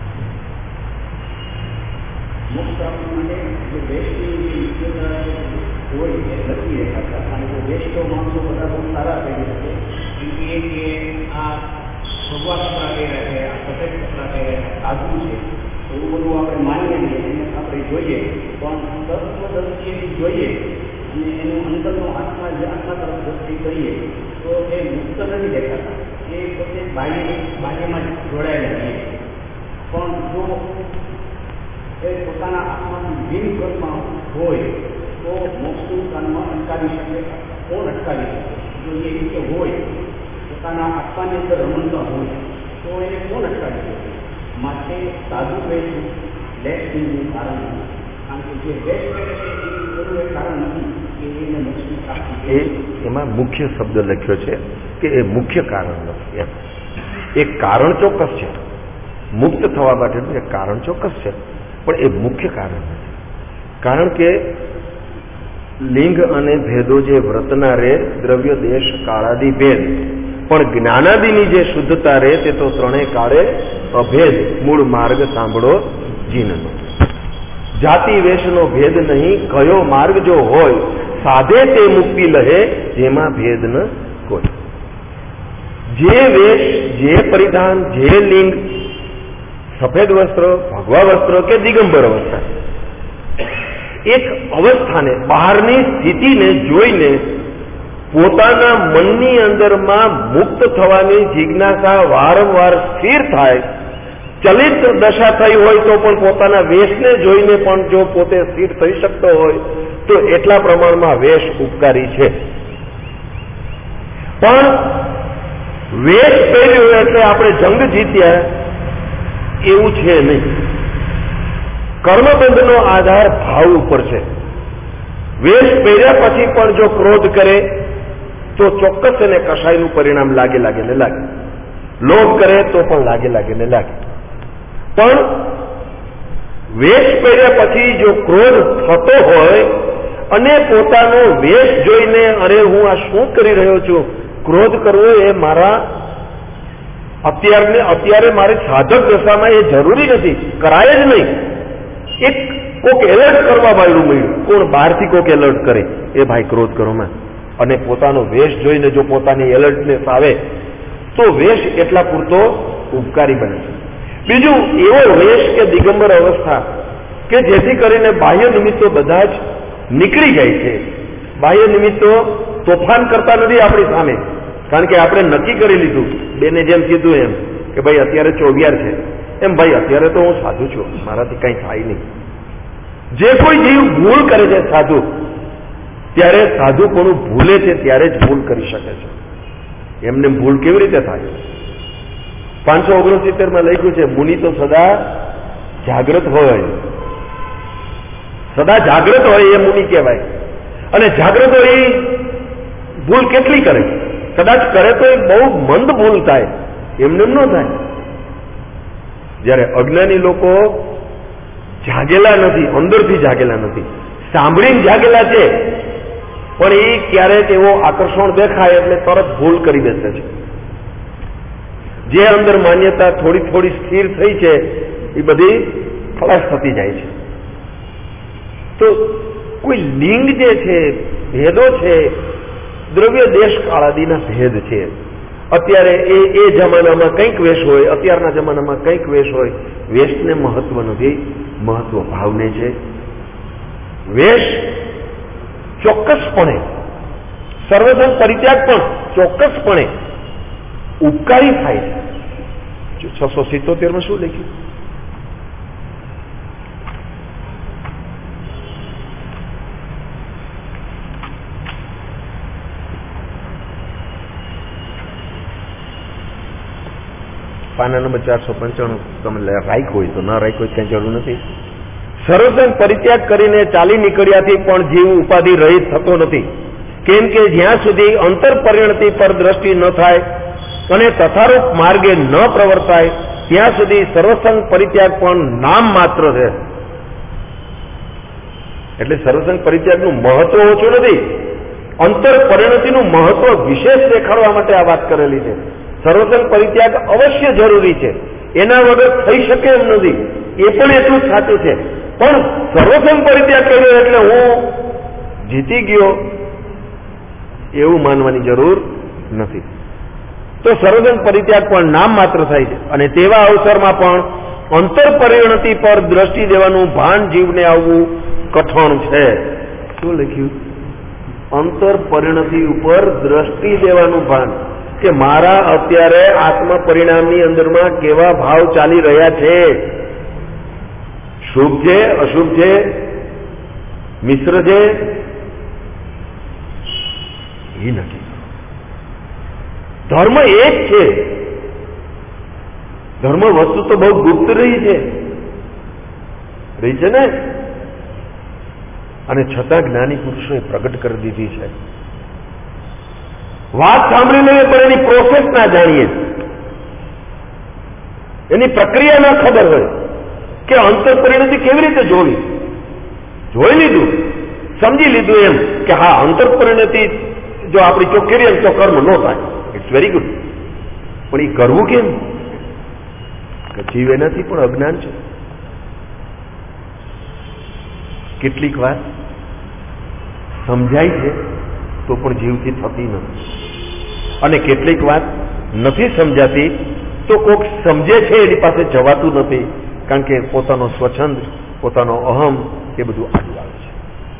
મોક્ષ પ્રાપ્તિ માટે જે વેશની જે યોગ્યતા હોય એ નથી દેખાતા, અને જો વેશ તો માણસો બધા બહુ સારા કરી શકે, એ કે આ ભગવાન કપડા પહેર્યા છે, આ સફેદ કપડા પહેર્યા છે, સાધુ છે, એવું બધું આપણે માનીએ છીએ, એને આપણે જોઈએ, પણ તત્વદર્શીએ જોઈએ અને એનું અંદરનો આત્મા જે આત્મા તરફ દ્રષ્ટિ કરીએ તો એ મુક્ત નથી દેખાતા, એ પોતે બાહ્ય બાહ્યમાં જોડાયેલા છીએ. પણ જો એ પોતાના આત્માની બિન કર્મ હોય તો મોક્ષનું કાનમાં અટકાવી શકે. કોણ અટકાવી શકે? જો એ રીતે હોય તો પોતાના આત્માની અંદર રમણતા હોય તો એને કોણ અટકાવી શકે? માટે સાધુ વેશનું લેસ થિંગનું કારણ નથી. કારણ કે જે વેશ કરે છે એ એવું કારણ નથી કે એને મોક્ષની પ્રાપ્તિ. એ એમાં મુખ્ય શબ્દ લખ્યો છે કે એ મુખ્ય કારણ નથી. એમ એક કારણ ચોક્કસ છે, મુક્ત થવા માટેનું એક કારણ ચોક્કસ છે, પણ એ મુખ્ય કારણ નથી. કારણ કે લિંગ અને ભેદો જે વ્રતના રે, દ્રવ્ય દેશ કાળાદિ ભેદ, પણ જ્ઞાનાદિની જે શુદ્ધતા રે તે તો ત્રણેય કાળે અભેદ. મૂળ માર્ગ સાંભળો જીનનો, જાતિ વેશનો ભેદ નહીં, કયો માર્ગ જો હોય સાધે તે મુક્તિ લહે, જેમાં ભેદ ન કોઈ. જે વેશ, જે પરિધાન, જે લિંગ, સફેદ વસ્ત્ર, ભગવા વસ્ત્ર કે દિગંબર અવસ્થા, એક અવસ્થાને, બહારની સ્થિતિને જોઈને પોતાના મનની અંદરમાં મુક્ત થવાની જિજ્ઞાસા વારંવાર સ્થિર થાય. ચલિત દશા થઈ હોય તો પણ પોતાના વેશને જોઈને પણ જો પોતે સ્થિર થઈ શકતો હોય તો એટલા પ્રમાણમાં વેશ ઉપકારી છે. પણ વેશ પહેર્યો એટલે આપણે જંગ જીત્યા એવું છે નહીં. કર્મબંધનો આધાર ભાવ ઉપર છે. વેશ પહેર્યા પછી પણ જો ક્રોધ કરે તો ચોક્કસ એને કશાયનું પરિણામ લાગે લાગે ને લાગે. લોભ કરે તો પણ લાગે લાગે ને લાગે. પણ વેશ પહેર્યા પછી જો ક્રોધ થતો હોય અને પોતાનો વેશ જોઈને અરે હું આ શું કરી રહ્યો છું, ક્રોધ કરવો એ મારા અત્યારને અત્યારે મારી સાધક દશામાં એ જરૂરી નથી, કરાય જ નહીં. એક કોક એલર્ટ કરવા વાળું મળ્યું, કોણ બહારથી કોક એલર્ટ કરે, એ ભાઈ ક્રોધ કરો માં, અને પોતાનો વેશ જોઈને જો પોતાની એલર્ટનેસ આવે તો વેશ એટલા પૂરતો ઉપકારી બને છે. બીજું, એવો વેશ કે દિગંબર અવસ્થા કે જેથી કરીને બાહ્ય નિમિત્તો બધા જ નીકળી જાય છે. બાહ્ય નિમિત્તો તોફાન કરતા નથી આપણી સામે, કારણ કે આપણે નક્કી કરી લીધું, બેને જેમ કીધું એમ કે ભાઈ અત્યારે ચોગિયાર છે, એમ ભાઈ અત્યારે તો હું સાધુ છું, મારાથી કંઈ થાય નહીં. જે કોઈ જીવ ભૂલ કરે છે સાધુ, ત્યારે સાધુ કોનું ભૂલે છે ત્યારે જ ભૂલ કરી શકે છે. એમને ભૂલ કેવી રીતે થાય? પાંચસો ઓગણસિત્તેર માં લખ્યું છે, મુનિ તો સદા જાગ્રત હોય, સદા જાગ્રત હોય એ મુનિ કહેવાય. અને જાગ્રત હોય એ ભૂલ કેટલી કરે? કદાચ કરે તો એ બહુ મંદ ભૂલ થાય, એમને એમ ન થાય. જયારે અજ્ઞાની લોકો જાગેલા નથી, અંદરથી જાગેલા નથી, સાંભળીને જાગેલા છે, પણ એ ક્યારેક એવો આકર્ષણ દેખાય એટલે તરત ભૂલ કરી બેસે છે. જે અંદર માન્યતા થોડી થોડી સ્થિર થઈ છે એ બધી ખલાસ થતી જાય છે. તો કોઈ લિંગ જે છે, ભેદો છે, દ્રવ્ય દેશ કાળાદિના ભેદ છે. અત્યારે એ એ જમાનામાં કંઈક વેશ હોય, અત્યારના જમાનામાં કંઈક વેશ હોય. વેશને મહત્વ નથી, મહત્વ ભાવને છે. વેશ ચોક્કસપણે, સર્વધર્મ પરિત્યાગ પણ ચોક્કસપણે ઉપકારી થાય છે. છસો સિત્તોતેર માં શું લખ્યું? પાના નંબર ચારસો પંચાણું તમે રાખ્યું હોય તો, ના રાખ્યું હોય કઈ જરૂર નથી. સર્વધર્મ પરિત્યાગ કરીને ચાલી નીકળ્યાથી પણ જીવ ઉપાધિ રહિત થતો નથી. કેમ કે જ્યાં સુધી અંતર પરિણતિ પર દ્રષ્ટિ ન થાય અને તથારૂપ માર્ગે ન પ્રવર્તાય ત્યાં સુધી સર્વસંગ પરિત્યાગ પણ નામ માત્ર છે. એટલે સર્વસંગ પરિત્યાગનું મહત્વ ઓછું નથી, અંતર પરિણતિનું મહત્વ વિશેષ દેખાડવા માટે આ વાત કરેલી છે. સર્વસંગ પરિત્યાગ અવશ્ય જરૂરી છે, એના વગર થઈ શકે એમ નથી, એ પણ એટલું જ સાચું છે. પણ સર્વસંગ પરિત્યાગ કર્યો એટલે હું જીતી ગયો એવું માનવાની જરૂર નથી. તો સર્વસંગ પરિત્યાગ પણ નામ માત્ર થાય છે. અને તેવા અવસરમાં પણ અંતર પરિણતિ પર દ્રષ્ટિ દેવાનું ભાન જીવને આવવું કઠણ છે. શું લખ્યું? અંતર પરિણતિ ઉપર દ્રષ્ટિ દેવાનું ભાન, કે મારા અત્યારે આત્મ પરિણામની અંદરમાં કેવા ભાવ ચાલી રહ્યા છે, શુભ છે, અશુભ છે, મિશ્ર છે, એ નથી. ધર્મ એ જ છે. ધર્મ વસ્તુ તો બહુ ગુપ્ત રહી છે રહી છે ને, અને છતાં જ્ઞાની પુરુષોએ પ્રગટ કરી દીધી છે. વાત સાંભળી લઈએ પણ એની પ્રોસેસ ના જાણીએ, એની પ્રક્રિયા ના ખબર હોય કે અંતર પરિણતિ કેવી રીતે જોવી. જોઈ લીધું, સમજી લીધું એમ કે હા અંતર પરિણતિ જો આપણી ચોખ્ખી રહે તો કર્મ ન થાય, ઇટ્સ વેરી ગુડ. પણ એ કરવું કેમ? જીવ એનાથી પણ અજ્ઞાન છે. કેટલીક વાત સમજાય છે તો પણ જીવથી થતી નથી, અને કેટલીક વાત નથી સમજાતી તો કોક સમજે છે એની પાસે જવાતું નથી, કારણ કે પોતાનો સ્વચ્છંદ, પોતાનો અહમ એ બધું આગળ આવે છે.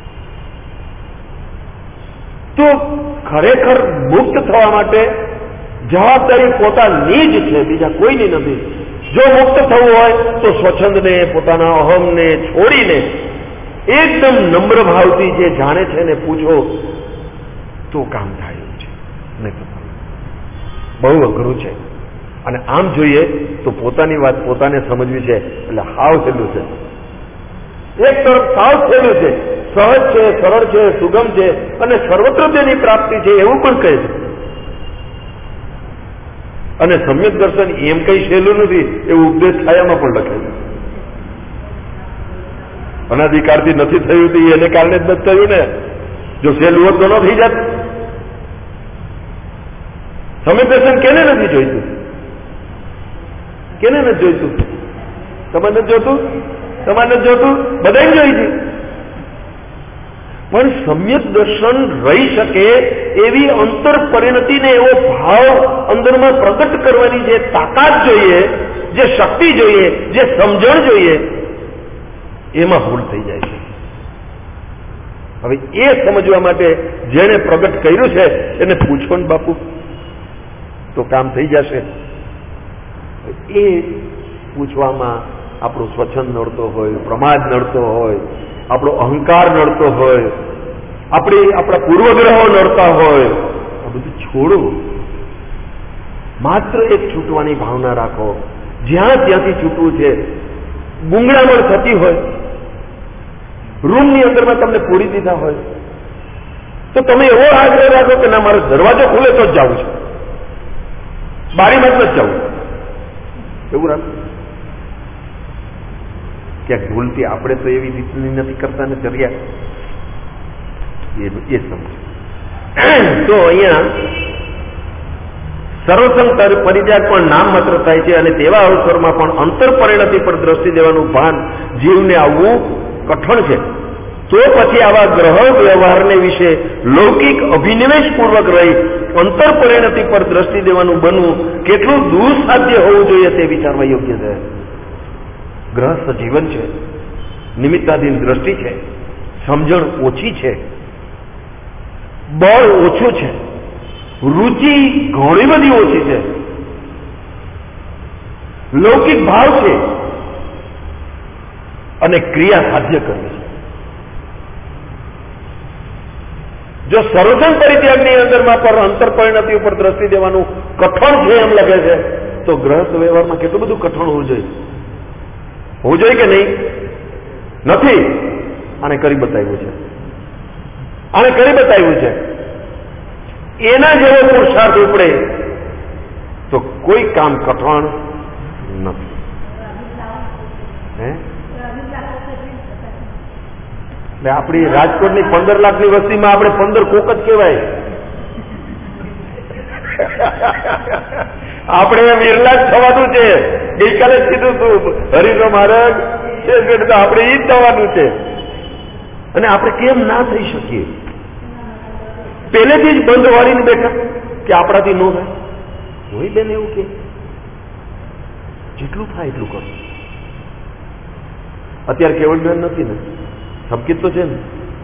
તો ખરેખર મુક્ત થવા માટે જવાબદારી પોતાની જ છે, બીજા કોઈની નથી. જો મુક્ત થવું હોય તો સ્વચ્છંદને, પોતાના અહમને છોડીને એકદમ નમ્ર ભાવથી જે જાણે છે ને પૂછો તો કામ થાય એવું છે. નહીં તો બહુ અઘરું છે. અને આમ જોઈએ તો પોતાની વાત પોતાને સમજવી છે એટલે હાવ સહેલું છે. એક તરફ સાવ સહેલું છે, સહજ છે, સરળ છે, સુગમ છે અને સર્વત્ર તેની પ્રાપ્તિ છે એવું પણ કહે છે. અને સમ્યક દર્શન એમ કઈ સહેલું નથી એવું ઉપદેશ છાયામાં પણ લખે છે. અનાધિકારથી નથી થયું તો એને કારણે જ નથી થયું ને. જો સહેલું હોત તો ન થઈ જાત. સમ્યક દર્શન કેને નથી જોઈતું? કેને નથી જોઈતું? તમારે નથી જોતું? તમારે નથી જોતું? બધાને જોઈતું. પણ સમ્યક દર્શન રહી શકે એવી અંતર પરિણતિને એવો ભાવ અંદરમાં પ્રગટ કરવાની જે તાકાત જોઈએ, જે શક્તિ જોઈએ, જે સમજણ જોઈએ, એમાં ભૂલ થઈ જાય છે. હવે એ સમજવા માટે જેને પ્રગટ કર્યું છે એને પૂછો ને બાપુ તો કામ થઈ જશે. એ પૂછવામાં આપણો સ્વચ્છંદ નડતો હોય, પ્રમાદ નડતો હોય, આપણો અહંકાર નડતો હોય, આપણી આપણા પૂર્વગ્રહો નડતા હોય, આ બધું છોડો. માત્ર એક છૂટવાની ભાવના રાખો. જ્યાં ત્યાંથી છૂટવું છે. ગુંગળામણ થતી હોય, રૂમની અંદરમાં તમને પૂરી દીધા હોય તો તમે એવો આગ્રહ રાખો કે ના, મારો દરવાજો ખુલે તો જ જવું છે, બારીમાં જ નથી જવું. એવું રાખો. ક્યાંક ભૂલથી આપણે તો એવી રીતની નથી કરતા ને ચર્યા, એ એ સમજ. તો અહીંયા સર્વસંગ પરિત્યાગ પણ નામ માત્ર થાય છે, અને તેવા અવસરમાં પણ અંતર પરિણતિ પર દ્રષ્ટિ દેવાનું ભાન જીવને આવવું કઠણ છે. તો પછી આવા ગ્રહ વ્યવહારને વિશે લૌકિક અભિનિવેશ પૂર્વક રહી અંતર પરિણતિ પર દ્રષ્ટિ દેવાનું બનવું કેટલું દુઃસાધ્ય હોવું જોઈએ તે વિચારવા યોગ્ય છે. ગ્રહસ્થ જીવન છે, નિમિત્તાધીન દ્રષ્ટિ છે, સમજણ ઓછી છે, બળ ઓછું છે, રુચિ ઘણી બધી ઓછી છે, લૌકિક ભાવ છે અને ક્રિયા સાધ્ય કરવી છે. જો સર્વસંગ પરિત્યાગની અંદરમાં પર અંતર પરિણતિ ઉપર દ્રષ્ટિ દેવાનું કઠણ છે એમ લાગે છે તો ગ્રહસ્થ વ્યવહારમાં કેટલું બધું કઠણ હોવું જોઈએ. હોવું જોઈએ કે નહીં? નથી. આને કરી બતાવ્યું છે, આને કરી બતાવ્યું છે. એના જેવો પુરુષાર્થ ઉપડે તો કોઈ કામ કઠણ નથી. હે એટલે આપણી રાજકોટની પંદર લાખની વસ્તીમાં આપણે પંદર કોક જ કહેવાય. આપણે વિરલા જ થવાનું છે. ગઈકાલે જ કીધું તું હરિનો મહારાજ છે, આપણે ઈ જ થવાનું છે. અને આપણે કેમ ના થઈ શકીએ? પહેલેથી જ બંધ વાળીને બેઠા કે આપણાથી ન થાય. જોઈ બેન એવું કે જેટલું થાય એટલું કરો. અત્યારે કેવળ જ્ઞાન નથી ને, સંકેત તો છે ને,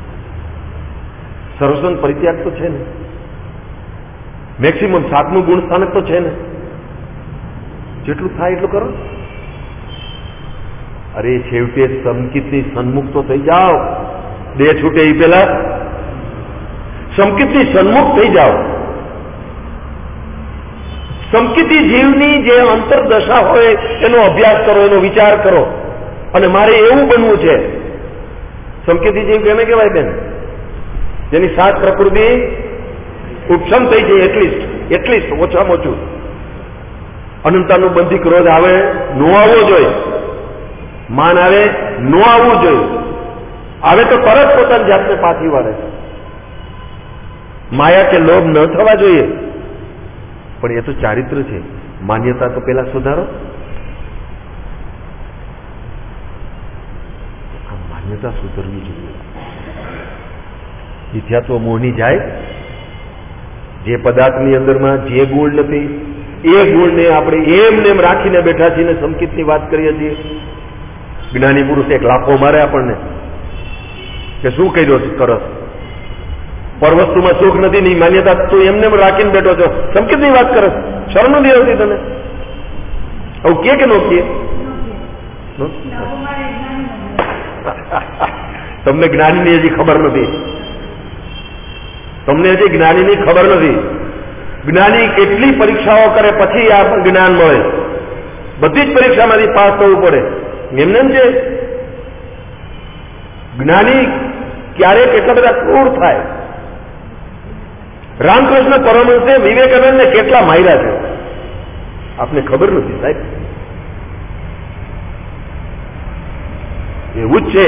સર્વસંગ પરિત્યાગ તો છે ને, મેક્સિમમ સાતમું ગુણ સ્થાનક તો છે ને. જેટલું થાય એટલું કરો. અરે છેવટે સંકિતની સન્મુખ તો થઈ જાઓ. દેહ છૂટે એ પેલા સંકિતની સન્મુખ થઈ જાઓ. સંકિતી જીવની જે અંતરદશા હોય એનો અભ્યાસ કરો, એનો વિચાર કરો. અને મારે એવું બનવું છે. સંકિતી જીવ કેને કહેવાય બેન? જેની સાત પ્રકૃતિ ઉપશમ થઈ છે, એટલીસ્ટ એટલીસ્ટ ઓછામાં ઓછું. અનંતાનું બંધી ક્રોધ આવે, નો આવવો જોઈએ. માન આવે, નો આવવું જોઈએ. આવે તો તરત પોતાની જાતને પાછી વાળે. માયા કે લોભ ન થવા જોઈએ. પણ એ તો ચારિત્ર છે. માન્યતા તો પેલા સુધારો. આ માન્યતા સુધરવી જોઈએ. મિથ્યાત્વ મોહની જાય. જે પદાર્થની અંદરમાં જે ગુણ નથી એ ગુણને આપણે એમને એમ રાખીને બેઠા છીએ, સંકિતની વાત કરીએ છીએ. જ્ઞાની પુરુષ એક લાફો મારે આપણને કે શું કર્યો કરસ, પર વસ્તુમાં સુખ નથી, ની માન્યતા તું એમને એમ રાખીને બેઠો છો, સંકિતની વાત કરસ, શરમ નથી આવતી તને? આવું કે કે નો કે? તમને જ્ઞાનીની હજી ખબર નથી. તમને હજી જ્ઞાનીની ખબર નથી. જ્ઞાની કેટલી પરીક્ષાઓ કરે પછી આ જ્ઞાન મળે. બધી જ પરીક્ષામાંથી પાસ થવું પડે. એમને એમ છે જ્ઞાની ક્યારેક એટલા બધા ક્રૂર થાય. રામકૃષ્ણ પરમહંસે વિવેકાનંદને કેટલા માર્યા છે આપને ખબર નથી સાહેબ. એવું જ છે.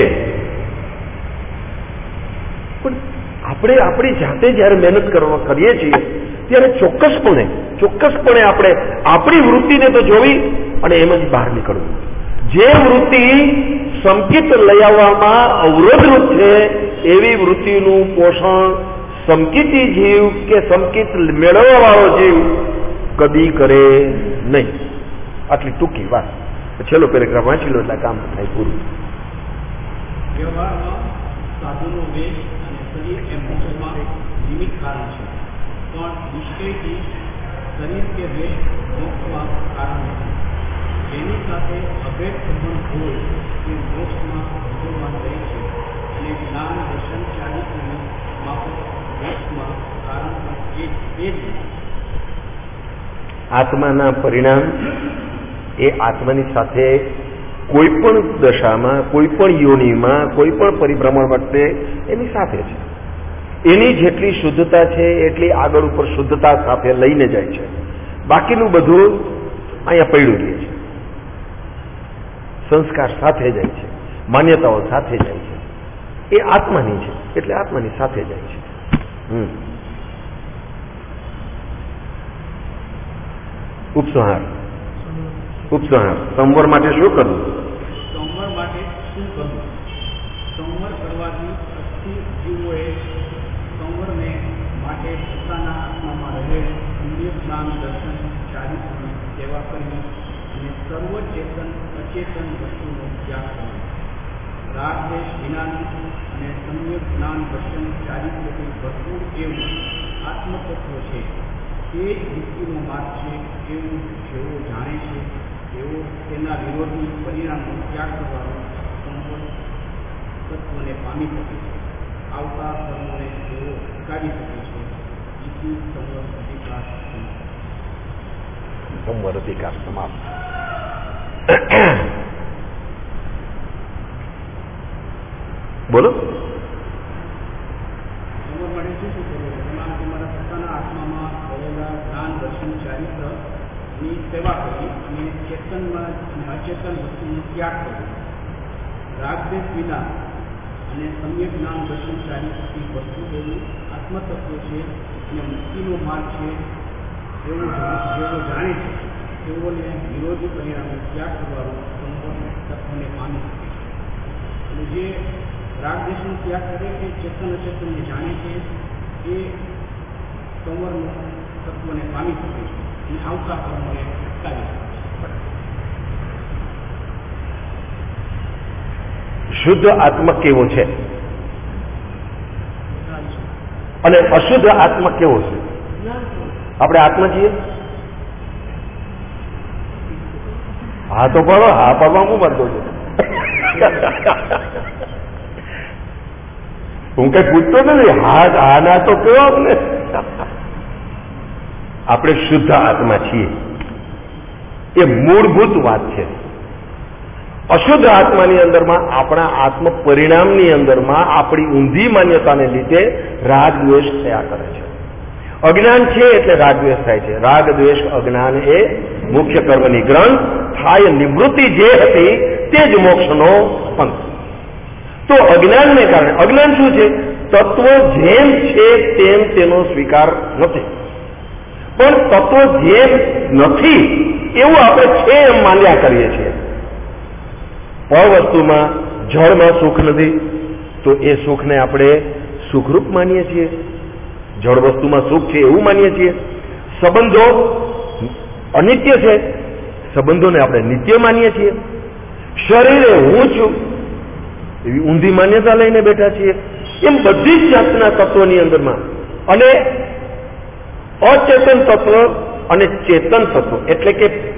પણ આપણે આપણી જાતે જયારે મહેનત કરવા કરીએ છીએ ત્યારે ચોક્કસપણે ચોક્કસપણે આપણે આપણી વૃત્તિને તો જોવી અને એમાંથી બહાર નીકળવું. જે વૃત્તિ સંકિત લઈ આવવામાં અવરોધરૂપ છે એવી વૃત્તિનું પોષણ સંકિતી જીવ કે સંકિત મેળવવા વાળો જીવ કદી કરે નહીં. આટલી ટૂંકી વાત. છેલ્લો પેરેગ્રાફ વાંચી લો એટલે કામ થાય પૂરું. વ્યવહારમાં સાધુનો વેશ અને શરીર એ મોક્ષમાં નિમિત્ત કારણ છે, પણ નિશ્ચયથી શરીર કે વેશ મોક્ષમાં કારણ નથી. જેની સાથે અભેદ સંબંધ હોય તે મોક્ષમાં ભગવાન રહે છે અને જ્ઞાન દર્શન ચારિત્ર્યની માફક મોક્ષમાં કારણ પણ એ જ નથી. આત્માના પરિણામ એ આત્માની સાથે કોઈ પણ દશામાં, કોઈ પણ યોનિમાં, કોઈ પણ પરિભ્રમણ વખતે એની સાથે છે. એની જેટલી શુદ્ધતા છે એટલી આગળ ઉપર શુદ્ધતા સાથે લઈને જાય છે. બાકીનું બધું અહીંયા પડ્યું રહે છે. સંસ્કાર સાથે જાય છે, માન્યતાઓ સાથે જાય છે. એ આત્માની છે એટલે આત્માની સાથે જાય છે. હમ ઉપસંહાર ઉપસંહાર સંવર માટે શું કરવું? સંવર માટે શું કરવું? સંવર કરવાથી અસ્થિ જીવોએ સંવરને માટે પોતાના આત્મામાં રહેલ સમ્યક જ્ઞાન દર્શન ચારિત્ર્યની સેવા કરવી અને સર્વચેતન અચેતન વસ્તુનો ત્યાગ કરવો. રાગ દેશ વિનાની અને સમ્યક જ્ઞાન દર્શન ચારિત્ર્યથી ભરપૂર એવું આત્મતત્વ છે. તે જ મુક્તિનો માર્ગ છે એવું જેવો જાણે છે તેઓ તેના વિરોધી પરિણામનો ત્યાગ કરવાનો સંવર તત્વને પામી શકે છે. આવતા કર્મોને તેઓ ઉગાડી શકે છે. ઇતિ સંવર અધિકાર સંવર અધિકાર સમાપ્ત. બોલો. સંવર માટે શું શું કરવું? એમાં તમારા પોતાના આત્મામાં રહેલા જ્ઞાન દર્શન ચારિત્રની સેવા કરવી અને ચેતનમાં અને અચેતન વસ્તુનો ત્યાગ કરવો. રાગદેશ વિના અને સમ્યક જ્ઞાન દર્શન ચારિત્રથી વસ્તુ એવું આત્મતત્વ છે અને મુક્તિનો માર્ગ છે એવું જેવો જાણે છે તેઓને વિરોધી પરિણામે ત્યાગ કરવાનો સંપૂર્ણ તત્વને પામી શકે છે. અને જે રાગદેશનો ત્યાગ કરે કે ચેતન અચેતનને જાણે છે એ સંવરનો તત્વને પામી શકે છે અને આવતા કર્મોને અટકાવી શકે છે. શુદ્ધ આત્મા કેવો છે અને અશુદ્ધ આત્મા કેવો છે? આપણે આત્મા છીએ. હા તો પડો. હા પડવા હું બનતો છું. હું કઈ પૂછતો નથી. હા હા ના તો કેવો આપને. આપણે શુદ્ધ આત્મા છીએ, એ મૂળભૂત વાત છે. અશુદ્ધ આત્માની અંદરમાં આપણા આત્મ પરિણામની અંદરમાં આપણી ઊંધી માન્યતાને લીધે રાગ દ્વેષ થયા કરે છે. અજ્ઞાન છે એટલે રાગ દ્વેષ થાય છે. રાગ દ્વેષ અજ્ઞાન એ મુખ્ય કર્મની ગ્રંથ થાય. નિવૃત્તિ જે હતી તે જ મોક્ષનો પંથ. તો અજ્ઞાનને કારણે, અજ્ઞાન શું છે? તત્વ જેમ છે તેમ તેનો સ્વીકાર નથી, પણ તત્વ જેમ નથી એવું આપણે છે એમ માન્યા કરીએ છીએ. પર વસ્તુમાં, જળમાં સુખ નથી તો એ સુખને આપણે સુખરૂપ માનીએ છીએ. જળ વસ્તુમાં સુખ છે એવું માનીએ છીએ. સંબંધો અનિત્ય છે, સંબંધોને આપણે નિત્ય માનીએ છીએ. શરીરે હું છું એવી ઊંધી માન્યતા લઈને બેઠા છીએ. એમ બધી જ જાતના તત્વોની અંદરમાં, અને અચેતન તત્વ અને ચેતન તત્વ એટલે કે પ,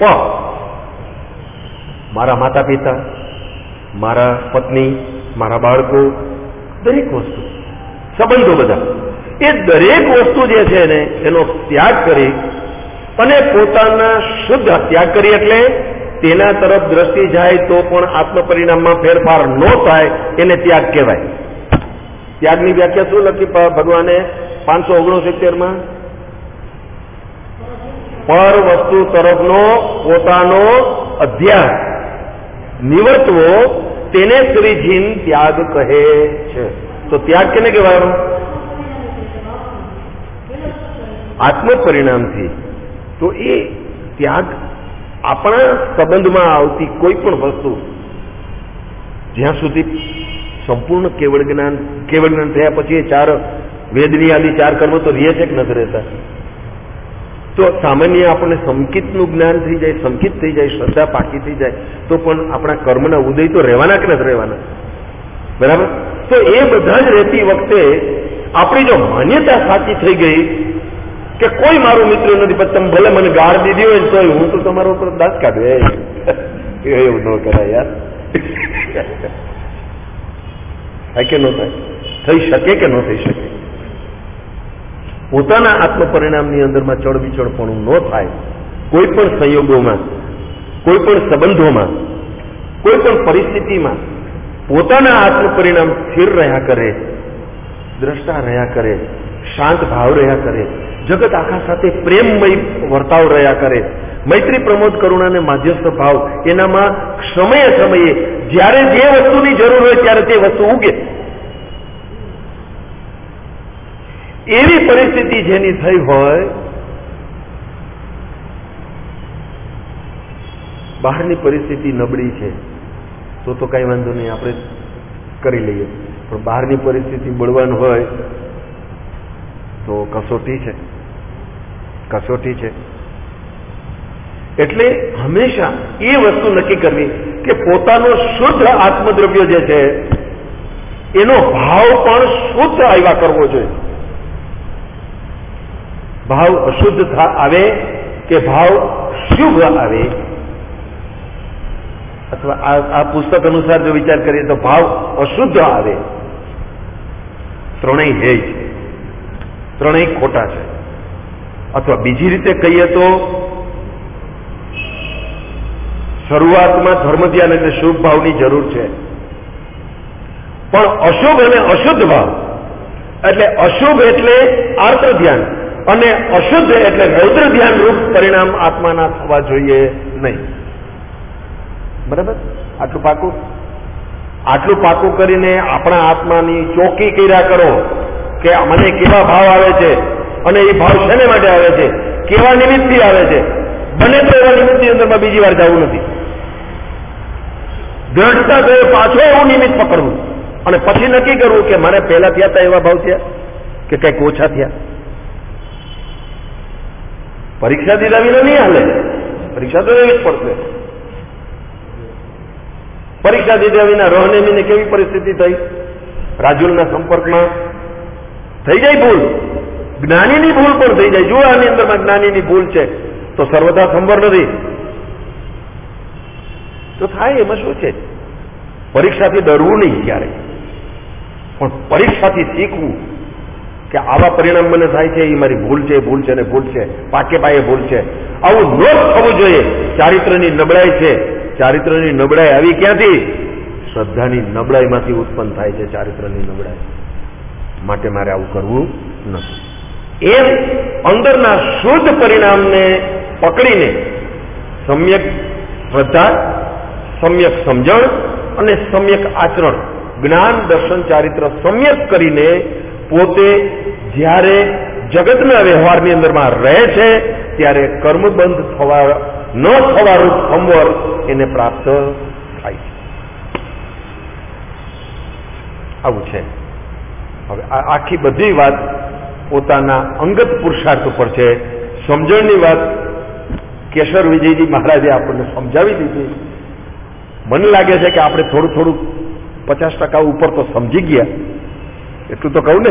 મારા માતા પિતા, મારા પત્ની, મારા બાળકો, દરેક વસ્તુ, સંબંધો બધા, એ દરેક વસ્તુ જે છે ને એનો ત્યાગ કરી અને પોતાના શુદ્ધ ત્યાગ કરી એટલે તેના તરફ દ્રષ્ટિ જાય તો પણ આત્મ પરિણામમાં ફેરફાર ન થાય એને ત્યાગ કહેવાય. ત્યાગની વ્યાખ્યા શું લખી ભગવાને પાંચસો ઓગણસિત્તેર માં? પર વસ્તુ તરફનો પોતાનો અધ્યાસ નિવર્તવો તેને શ્રીજીન ત્યાગ કહે છે. તો ત્યાગ કેને કહેવાય? આત્મ પરિણામથી. તો એ ત્યાગ આપણા સંબંધમાં આવતી કોઈ પણ વસ્તુ જ્યાં સુધી સંપૂર્ણ કેવળ જ્ઞાન કેવળ જ્ઞાન થયા પછી એ ચાર વેદની આદિ ચાર કર્મો તો રહે છે કે નથી રહેતા? તો સામાન્ય આપણને સંકિતનું જ્ઞાન થઈ જાય, સંકિત થઈ જાય, શ્રદ્ધા પાકી થઈ જાય તો પણ આપણા કર્મના ઉદય તો રહેવાના કે નથી રહેવાના? બરાબર. તો એ બધા જ રહેતી વખતે આપણી જો માન્યતા સાચી થઈ ગઈ કે કોઈ મારું મિત્ર નથી, પણ તમે ભલે મને ગાળ દીધી હોય ને તોય હું તો તમારા ઉપર દાંત કાઢ્યો, એવું ન કરાય યાર. થાય કે ન થાય? થઈ શકે કે ન થઈ શકે? પોતાના આત્મ પરિણામની અંદરમાં ચડ વિચળપણું ન થાય. કોઈ પણ સંયોગોમાં, કોઈ પણ સંબંધોમાં, કોઈ પણ પરિસ્થિતિમાં પોતાના આત્મ પરિણામ સ્થિર રહ્યા કરે, દ્રષ્ટા રહ્યા કરે, શાંત ભાવ રહ્યા કરે, જગત આખા સાથે પ્રેમમય વર્તાવ રહ્યા કરે, મૈત્રી પ્રમોદ કરુણા અને માધ્યસ્થ ભાવ એનામાં સમયે સમયે જ્યારે જે વસ્તુની જરૂર હોય ત્યારે તે વસ્તુ ઉગે, એવી પરિસ્થિતિ જેની થઈ હોય, બહારની પરિસ્થિતિ નબળી છે તો તો કઈ વાંધો નહીં, આપણે કરી લઈએ. પણ બહારની પરિસ્થિતિ બળવાન હોય તો કસોટી છે, કસોટી છે. એટલે હંમેશા એ વસ્તુ નક્કી કરવી કે પોતાનો શુદ્ધ આત્મદ્રવ્ય જે છે એનો ભાવ પણ શુદ્ધ આવ્યા કરવો જોઈએ. ભાવ અશુદ્ધ આવે કે ભાવ શુભ આવે, અથવા આ પુસ્તક અનુસાર જો વિચાર કરીએ તો ભાવ અશુદ્ધ આવે, ત્રણેય હે છે, ત્રણેય ખોટા છે. અથવા બીજી રીતે કહીએ તો શરૂઆતમાં ધર્મ ધ્યાન એટલે શુભ ભાવની જરૂર છે, પણ અશુભ અને અશુદ્ધ ભાવ એટલે અશુભ એટલે આર્ત ધ્યાન અને અશુદ્ધ એટલે રૌદ્ર ધ્યાન રૂપ પરિણામ આત્માના થવા જોઈએ નહીં. બરાબર? આટલું પાકું? આટલું પાકું કરીને આપણા આત્માની ચોકી કર્યા કરો કે મને કેવા ભાવ આવે છે અને એ ભાવ શેને માટે આવે છે, કેવા નિમિત્તથી આવે છે. બને તો એવા નિમિત્તની અંદરમાં બીજી વાર જવું નથી. દ્રઢતા તો પાછો એવું નિમિત્ત પકડવું અને પછી નક્કી કરવું કે મારે પહેલા થયા હતા એવા ભાવ થયા કે કંઈક ઓછા થયા. પરીક્ષા દીધા વિના નહીં હાલે, પરીક્ષા તો લેવી જ પડશે. પરીક્ષા દીધા વિના રહનેમીને કેવી પરિસ્થિતિ થઈ, રાજુલના સંપર્કમાં થઈ જાય ભૂલ, જ્ઞાનીની ભૂલ પણ થઈ જાય. જો આની અંદરમાં જ્ઞાનીની ભૂલ છે તો સર્વથા સંભર નથી, તો થાય. એમાં શું છે? પરીક્ષાથી ડરવું નહીં ક્યારે, પણ પરીક્ષાથી શીખવું કે આવા પરિણામ મને થાય છે, એ મારી ભૂલ છે, ભૂલ છે ને ભૂલ છે, પાકે પાયે ભૂલ છે. આવું ન થવું જોઈએ. ચારિત્રની નબળાઈ છે. ચારિત્રની નબળાઈ આવી ક્યાંથી? શ્રદ્ધાની નબળાઈમાંથી ઉત્પન્ન થાય છે ચારિત્રની નબળાઈ. માટે મારે આવું કરવું નથી. એમ અંદરના શુદ્ધ પરિણામને પકડીને સમ્યક શ્રદ્ધા, સમ્યક સમજણ અને સમ્યક આચરણ, જ્ઞાન દર્શન ચારિત્ર સમ્યક કરીને પોતે જ્યારે જગતના વ્યવહારની અંદરમાં રહે છે ત્યારે કર્મબંધ થવા ન થવાનું સંવર એને પ્રાપ્ત થાય છે. આવું છે. હવે આખી બધી વાત પોતાના અંગત પુરુષાર્થ ઉપર છે. સમજણની વાત કેશર વિજયજી મહારાજે આપણને સમજાવી દીધી. મને લાગે છે કે આપણે થોડું થોડું પચાસ ટકા ઉપર તો સમજી ગયા, એટલું તો કહું ને.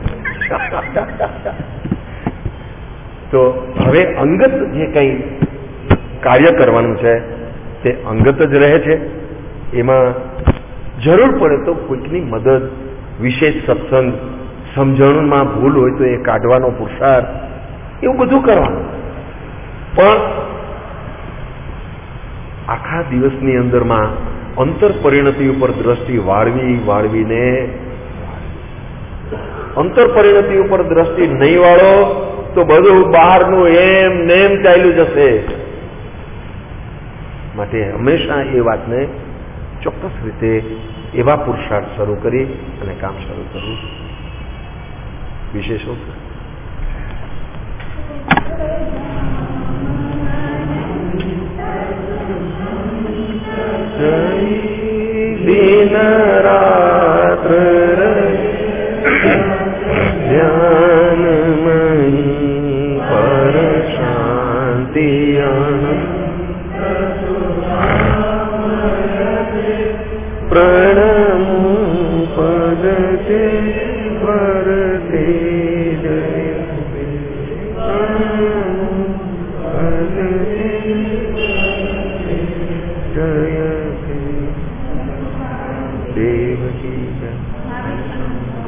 તો હવે અંગત જે કંઈ કાર્ય કરવાનું છે તે અંગત જ રહે છે. એમાં જરૂર પડે તો કોઈકની મદદ, વિશેષ સત્સંગ, સમજણમાં ભૂલ હોય તો એ કાઢવાનો પુરુષાર્થ, એવું બધું કરવાનું. પણ આખા દિવસની અંદરમાં અંતર પરિણતિ ઉપર દ્રષ્ટિ વાળવી વાળવીને અંતર પરિણતિ ઉપર દ્રષ્ટિ નહીં વાળો તો બધું બહારનું એમ નેમ ચાલ્યું જશે. માટે હંમેશા એ વાતને ચોક્કસ રીતે એવા પુરુષાર્થ શરૂ કરી અને કામ શરૂ કરવું. વિશેષો દિન રાત્ર ધ્યાનમયી પર શાંતિ પ્રણમો પદતે વરતે જય દેવકી.